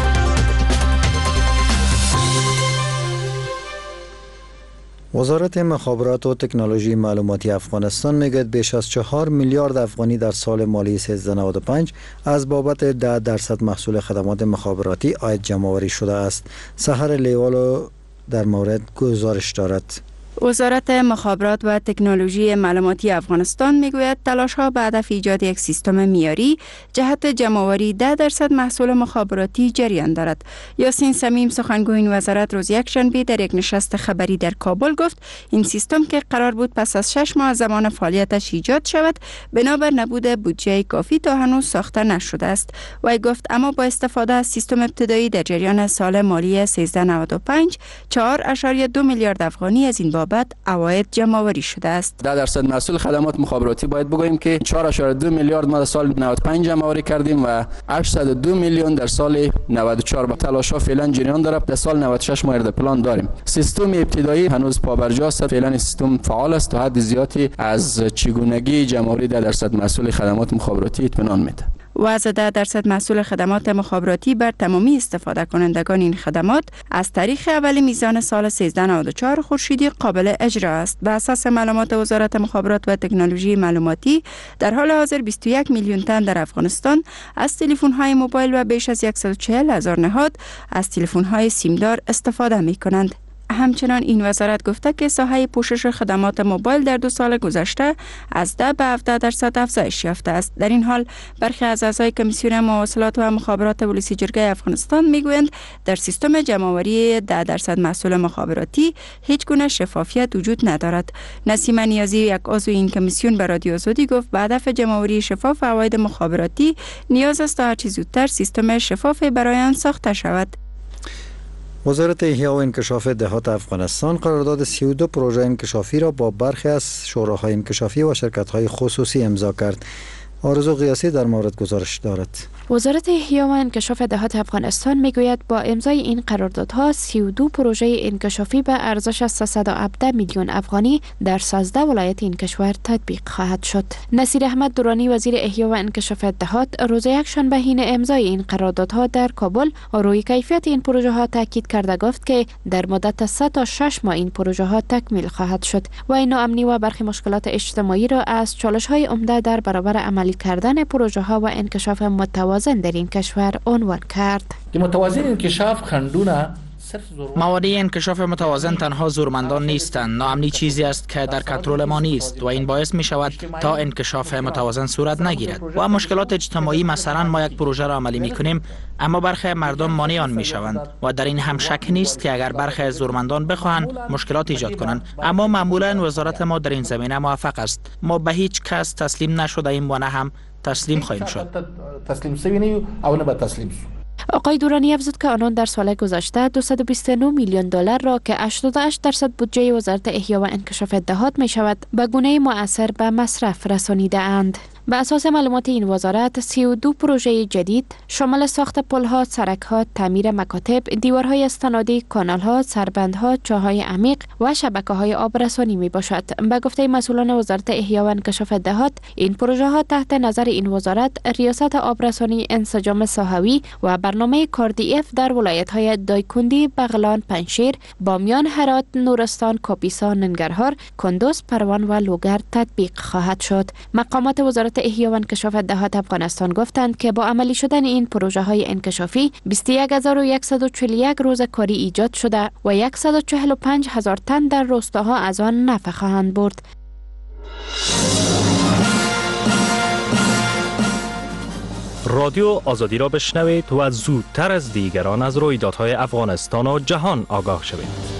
وزارت مخابرات و تکنولوژی معلوماتی افغانستان میگوید بیش از چهار میلیارد افغانی در سال مالی سیزده نود و پنج از بابت ده درصد محصول خدمات مخابراتی عاید جمع‌آوری شده است. سحر لیوالو در مورد گزارش دارد. وزارت مخابرات و تکنولوژی معلوماتی افغانستان میگوید تلاش‌ها به هدف ایجاد یک سیستم معیاری جهت جمع‌آوری ده درصد محصول مخابراتی جریان دارد. یاسین صمیم سخنگوی این وزارت روز یکشنبه در یک نشست خبری در کابل گفت این سیستم که قرار بود پس از شش ماه زمان فعالیتش ایجاد شود بنابر نبود بودجه کافی تا هنوز ساخته نشده است. وی گفت اما با استفاده از سیستم ابتدایی در جریان سال مالی سیزده نود و پنج چهار ممیز دو میلیارد افغانی از این بعد عواید جمع آوری شده است. ده درصد محصول خدمات مخابراتی باید بگوییم که چهار ممیز دو میلیارد ما در سال نود و پنج جمع آوری کردیم و هشتصد و دو میلیون در سال نود و چهار. با تلاش‌ها فعلا جریان داره. در سال نود و شش ما در پلان داریم. سیستم ابتدایی هنوز پابرجاست. فعلا سیستم فعال است تا حد زیادی از چگونگی جمع آوری ده درصد محصول خدمات مخابراتی اطمینان میده. وضع ده درصد محصول خدمات مخابراتی بر تمامی استفاده کنندگان این خدمات از تاریخ اول میزان سال سیزده نود و چهار خورشیدی قابل اجرا است. به اساس معلومات وزارت مخابرات و تکنولوژی معلوماتی در حال حاضر بیست و یک میلیون تن در افغانستان از تلفن‌های موبایل و بیش از صد و چهل هزار نهاد از تلفن‌های سیمدار استفاده می‌کنند. همچنان این وزارت گفته که ساحه پوشش خدمات موبایل در دو سال گذشته از ده به هفده درصد افزایش یافته است. در این حال برخی از اعضای کمیسیون مواصلات و مخابرات ولسی جرگه افغانستان میگویند در سیستم جمع‌آوری ده درصد محصول مخابراتی هیچ گونه شفافیت وجود ندارد. نسیم نیازی یک عضو این کمیسیون به رادیو آزادی گفت به هدف جمع‌آوری شفاف عواید مخابراتی نیاز است تا هرچه زودتر سیستم شفاف برای آن ساخته شود. وزارت احیا و انکشاف دهات افغانستان قرارداد سی و دو پروژه انکشافی را با برخی از شوراهای انکشافی و شرکت‌های خصوصی امضا کرد. آرزو قیاسی در مورد گزارش دارد. وزارت احیا و انکشاف دهات افغانستان میگوید با امضای این قراردادها سی و دو پروژه انکشافی به ارزش سیصد و هفده میلیون افغانی در سیزده ولایت این کشور تطبیق خواهد شد. نصیر احمد درانی وزیر احیا و انکشاف دهات روز یکشنبه حین امضای این قراردادها در کابل روی کیفیت این پروژه ها تاکید کرده گفت که در مدت سه تا شش ماه این پروژه ها تکمیل خواهد شد و این ناامنی و برخی مشکلات اجتماعی را از چالش های عمده در برابر عملی کردن پروژه ها و انکشاف متوازن در این کشور عنوان کرد. متوازن انکشاف خندونه موارد انکشاف متوازن تنها زورمندان نیستند. ناامنی چیزی است که در کنترل ما نیست و این باعث می شود تا انکشاف متوازن صورت نگیرد. و مشکلات اجتماعی، مثلا ما یک پروژه را عملی می کنیم اما برخی مردم مانع آن می شوند و در این هم شک نیست که اگر برخی از زورمندان بخواهند مشکلات ایجاد کنند، اما معمولا وزارت ما در این زمینه موفق است. ما به هیچ کس تسلیم نشده ایم و نه هم تسلیم خواهیم شد. تسلیم سوی او نه به تسلیم شو. آقای دورانی افزود که آنان در سال گذشته دویست و بیست و نه میلیون دلار را که هشتاد و هشت درصد بودجه وزارت احیا و انکشاف دهات می شود به گونه مؤثر به مصرف رسانیده اند. به اساس معلومات این وزارت سی و دو پروژه جدید شامل ساخت پل‌ها، سرک‌ها، تعمیر مکاتب، دیوارهای استنادی، کانال‌ها، سربندها، چاه‌های عمیق و شبکه‌های آبرسانی میباشد. به گفته مسئولان وزارت احیا و انکشاف دهات، این پروژه ها تحت نظر این وزارت ریاست آبرسانی، انسجام ساحوی و برنامه کاردیف در ولایت‌های دایکندی، بغلان، پنجشیر، بامیان، هرات، نورستان، کاپیسا، ننگرهار، کندوز، پروان و لوگر تطبیق خواهد شد. مقامات وزارت احیا و انکشاف دهات افغانستان گفتند که با عملی شدن این پروژه های انکشافی بیست و یک هزار و صد و چهل و یک روز کاری ایجاد شده و صد و چهل و پنج هزار تن در روستاها از آن نفع خواهند برد. رادیو آزادی را بشنوید و زودتر از دیگران از رویدادهای افغانستان و جهان آگاه شوید.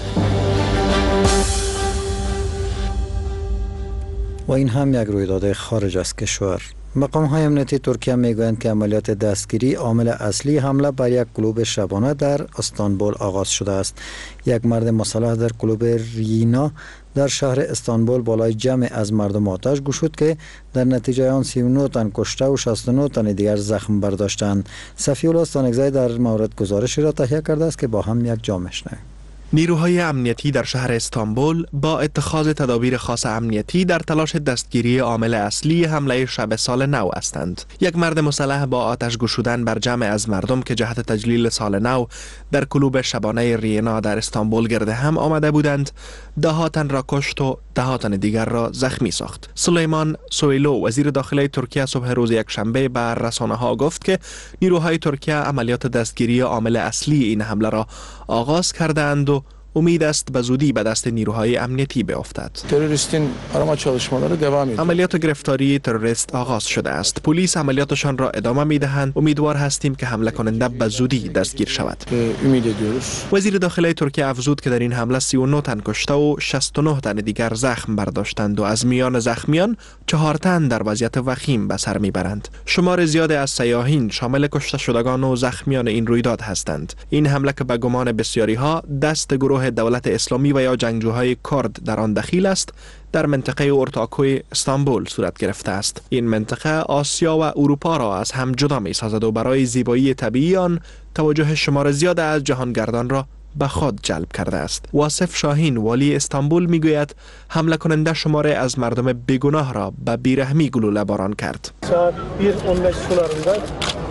و این هم یک رویداد خارج از کشور. مقام های امنیتی ترکیه میگویند که عملیات دستگیری عامل اصلی حمله بر یک کلوب شبانه در استانبول آغاز شده است. یک مرد مسلح در کلوب رینا در شهر استانبول بالای جمع از مردم آتش گشود که در نتیجه آن سی و نه تن کشته و شصت و نه تن دیگر زخم برداشتند. صفی الله استانکزی در مورد گزارشی را تهیه کرده است که با هم یک جا میشنویم. نیروهای امنیتی در شهر استانبول با اتخاذ تدابیر خاص امنیتی در تلاش دستگیری عامل اصلی حمله شب سال نو هستند. یک مرد مسلح با آتش گشودن بر جمع از مردم که جهت تجلیل سال نو در کلوب شبانه رینا در استانبول گرد هم آمده بودند، ده ها تن را کشت و ده ها تن دیگر را زخمی ساخت. سلیمان سویلو وزیر داخلی ترکیه صبح روز یکشنبه بر رسانه ها گفت که نیروهای ترکیه عملیات دستگیری عامل اصلی این حمله را آغاز کردند و امید است به زودی به دست نیروهای امنیتی بیفتد. تروریستین arama çalışmaları devam ediyor. عملیات گرفتاری تروریست آغاز شده است. پلیس عملیاتشان را ادامه میدهند. امیدوار هستیم که حمله کننده به زودی دستگیر شود. امید ediyoruz. وزیر داخلی ترکیه افزود که در این حمله سی و نه تن کشته و شصت و نه تن دیگر زخم برداشتند و از میان زخمیان چهار تن در وضعیت وخیم به سر میبرند. شمار زیادی از سیاحین شامل کشته شدگان و زخمیان این رویداد هستند. این حمله که به گمان بسیاری ها دست گروه دولت اسلامی و یا جنگجوهای کرد در آن دخیل است، در منطقه اورتاکوی استانبول صورت گرفته است. این منطقه آسیا و اروپا را از هم جدا می سازد و برای زیبایی طبیعی آن توجه شمار زیاد از جهانگردان را به خود جلب کرده است. واصف شاهین والی استانبول می گوید حمله کننده شماره از مردم بیگناه را به بیرحمی گلوله باران کرد.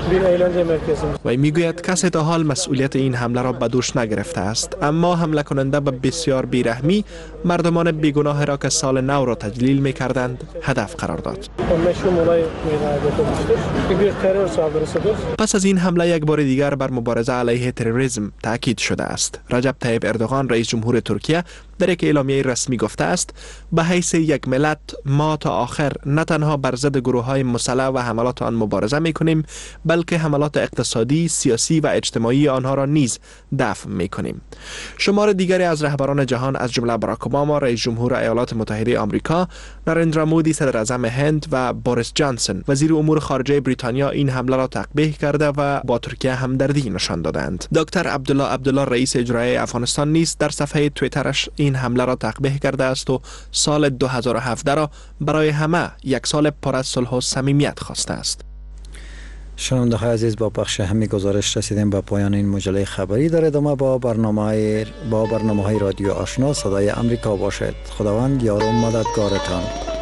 و میگوید کسی تا حال مسئولیت این حمله را به دوش نگرفته است، اما حمله کننده به بسیار بیرحمی مردمان بیگناه را که سال نو را تجلیل میکردند هدف قرار داد. پس از این حمله یک بار دیگر بر مبارزه علیه تروریسم تاکید شده است. رجب طیب اردوغان رئیس جمهور ترکیه در یک اعلامیه رسمی گفته است به حیث یک ملت ما تا آخر نه تنها بر ضد گروه‌های مسلح و حملات آن مبارزه می‌کنیم، بلکه حملات اقتصادی، سیاسی و اجتماعی آنها را نیز دفع می‌کنیم. شمار دیگری از رهبران جهان از جمله باراک اوباما رئیس جمهور ایالات متحده آمریکا، نریندرا مودی صدر اعظم هند و بوریس جانسون وزیر امور خارجه بریتانیا این حمله را تقبیح کرده و با ترکیه همدردی نشان دادند. دکتر عبدالله عبدالله رئیس اجرایی افغانستان نیز در صفحه توییترش این حمله را تقبیح کرده است و سال دو هزار و هفده را برای همه یک سال پر از صلح و صمیمیت خواسته است. شنونده های عزیز، با پخش همین گزارش رسیدیم به پایان این مجله خبری. در ادامه با برنامه با برنامه های رادیو آشنا صدای امریکا باشد. خداوند یار و مددگارتان.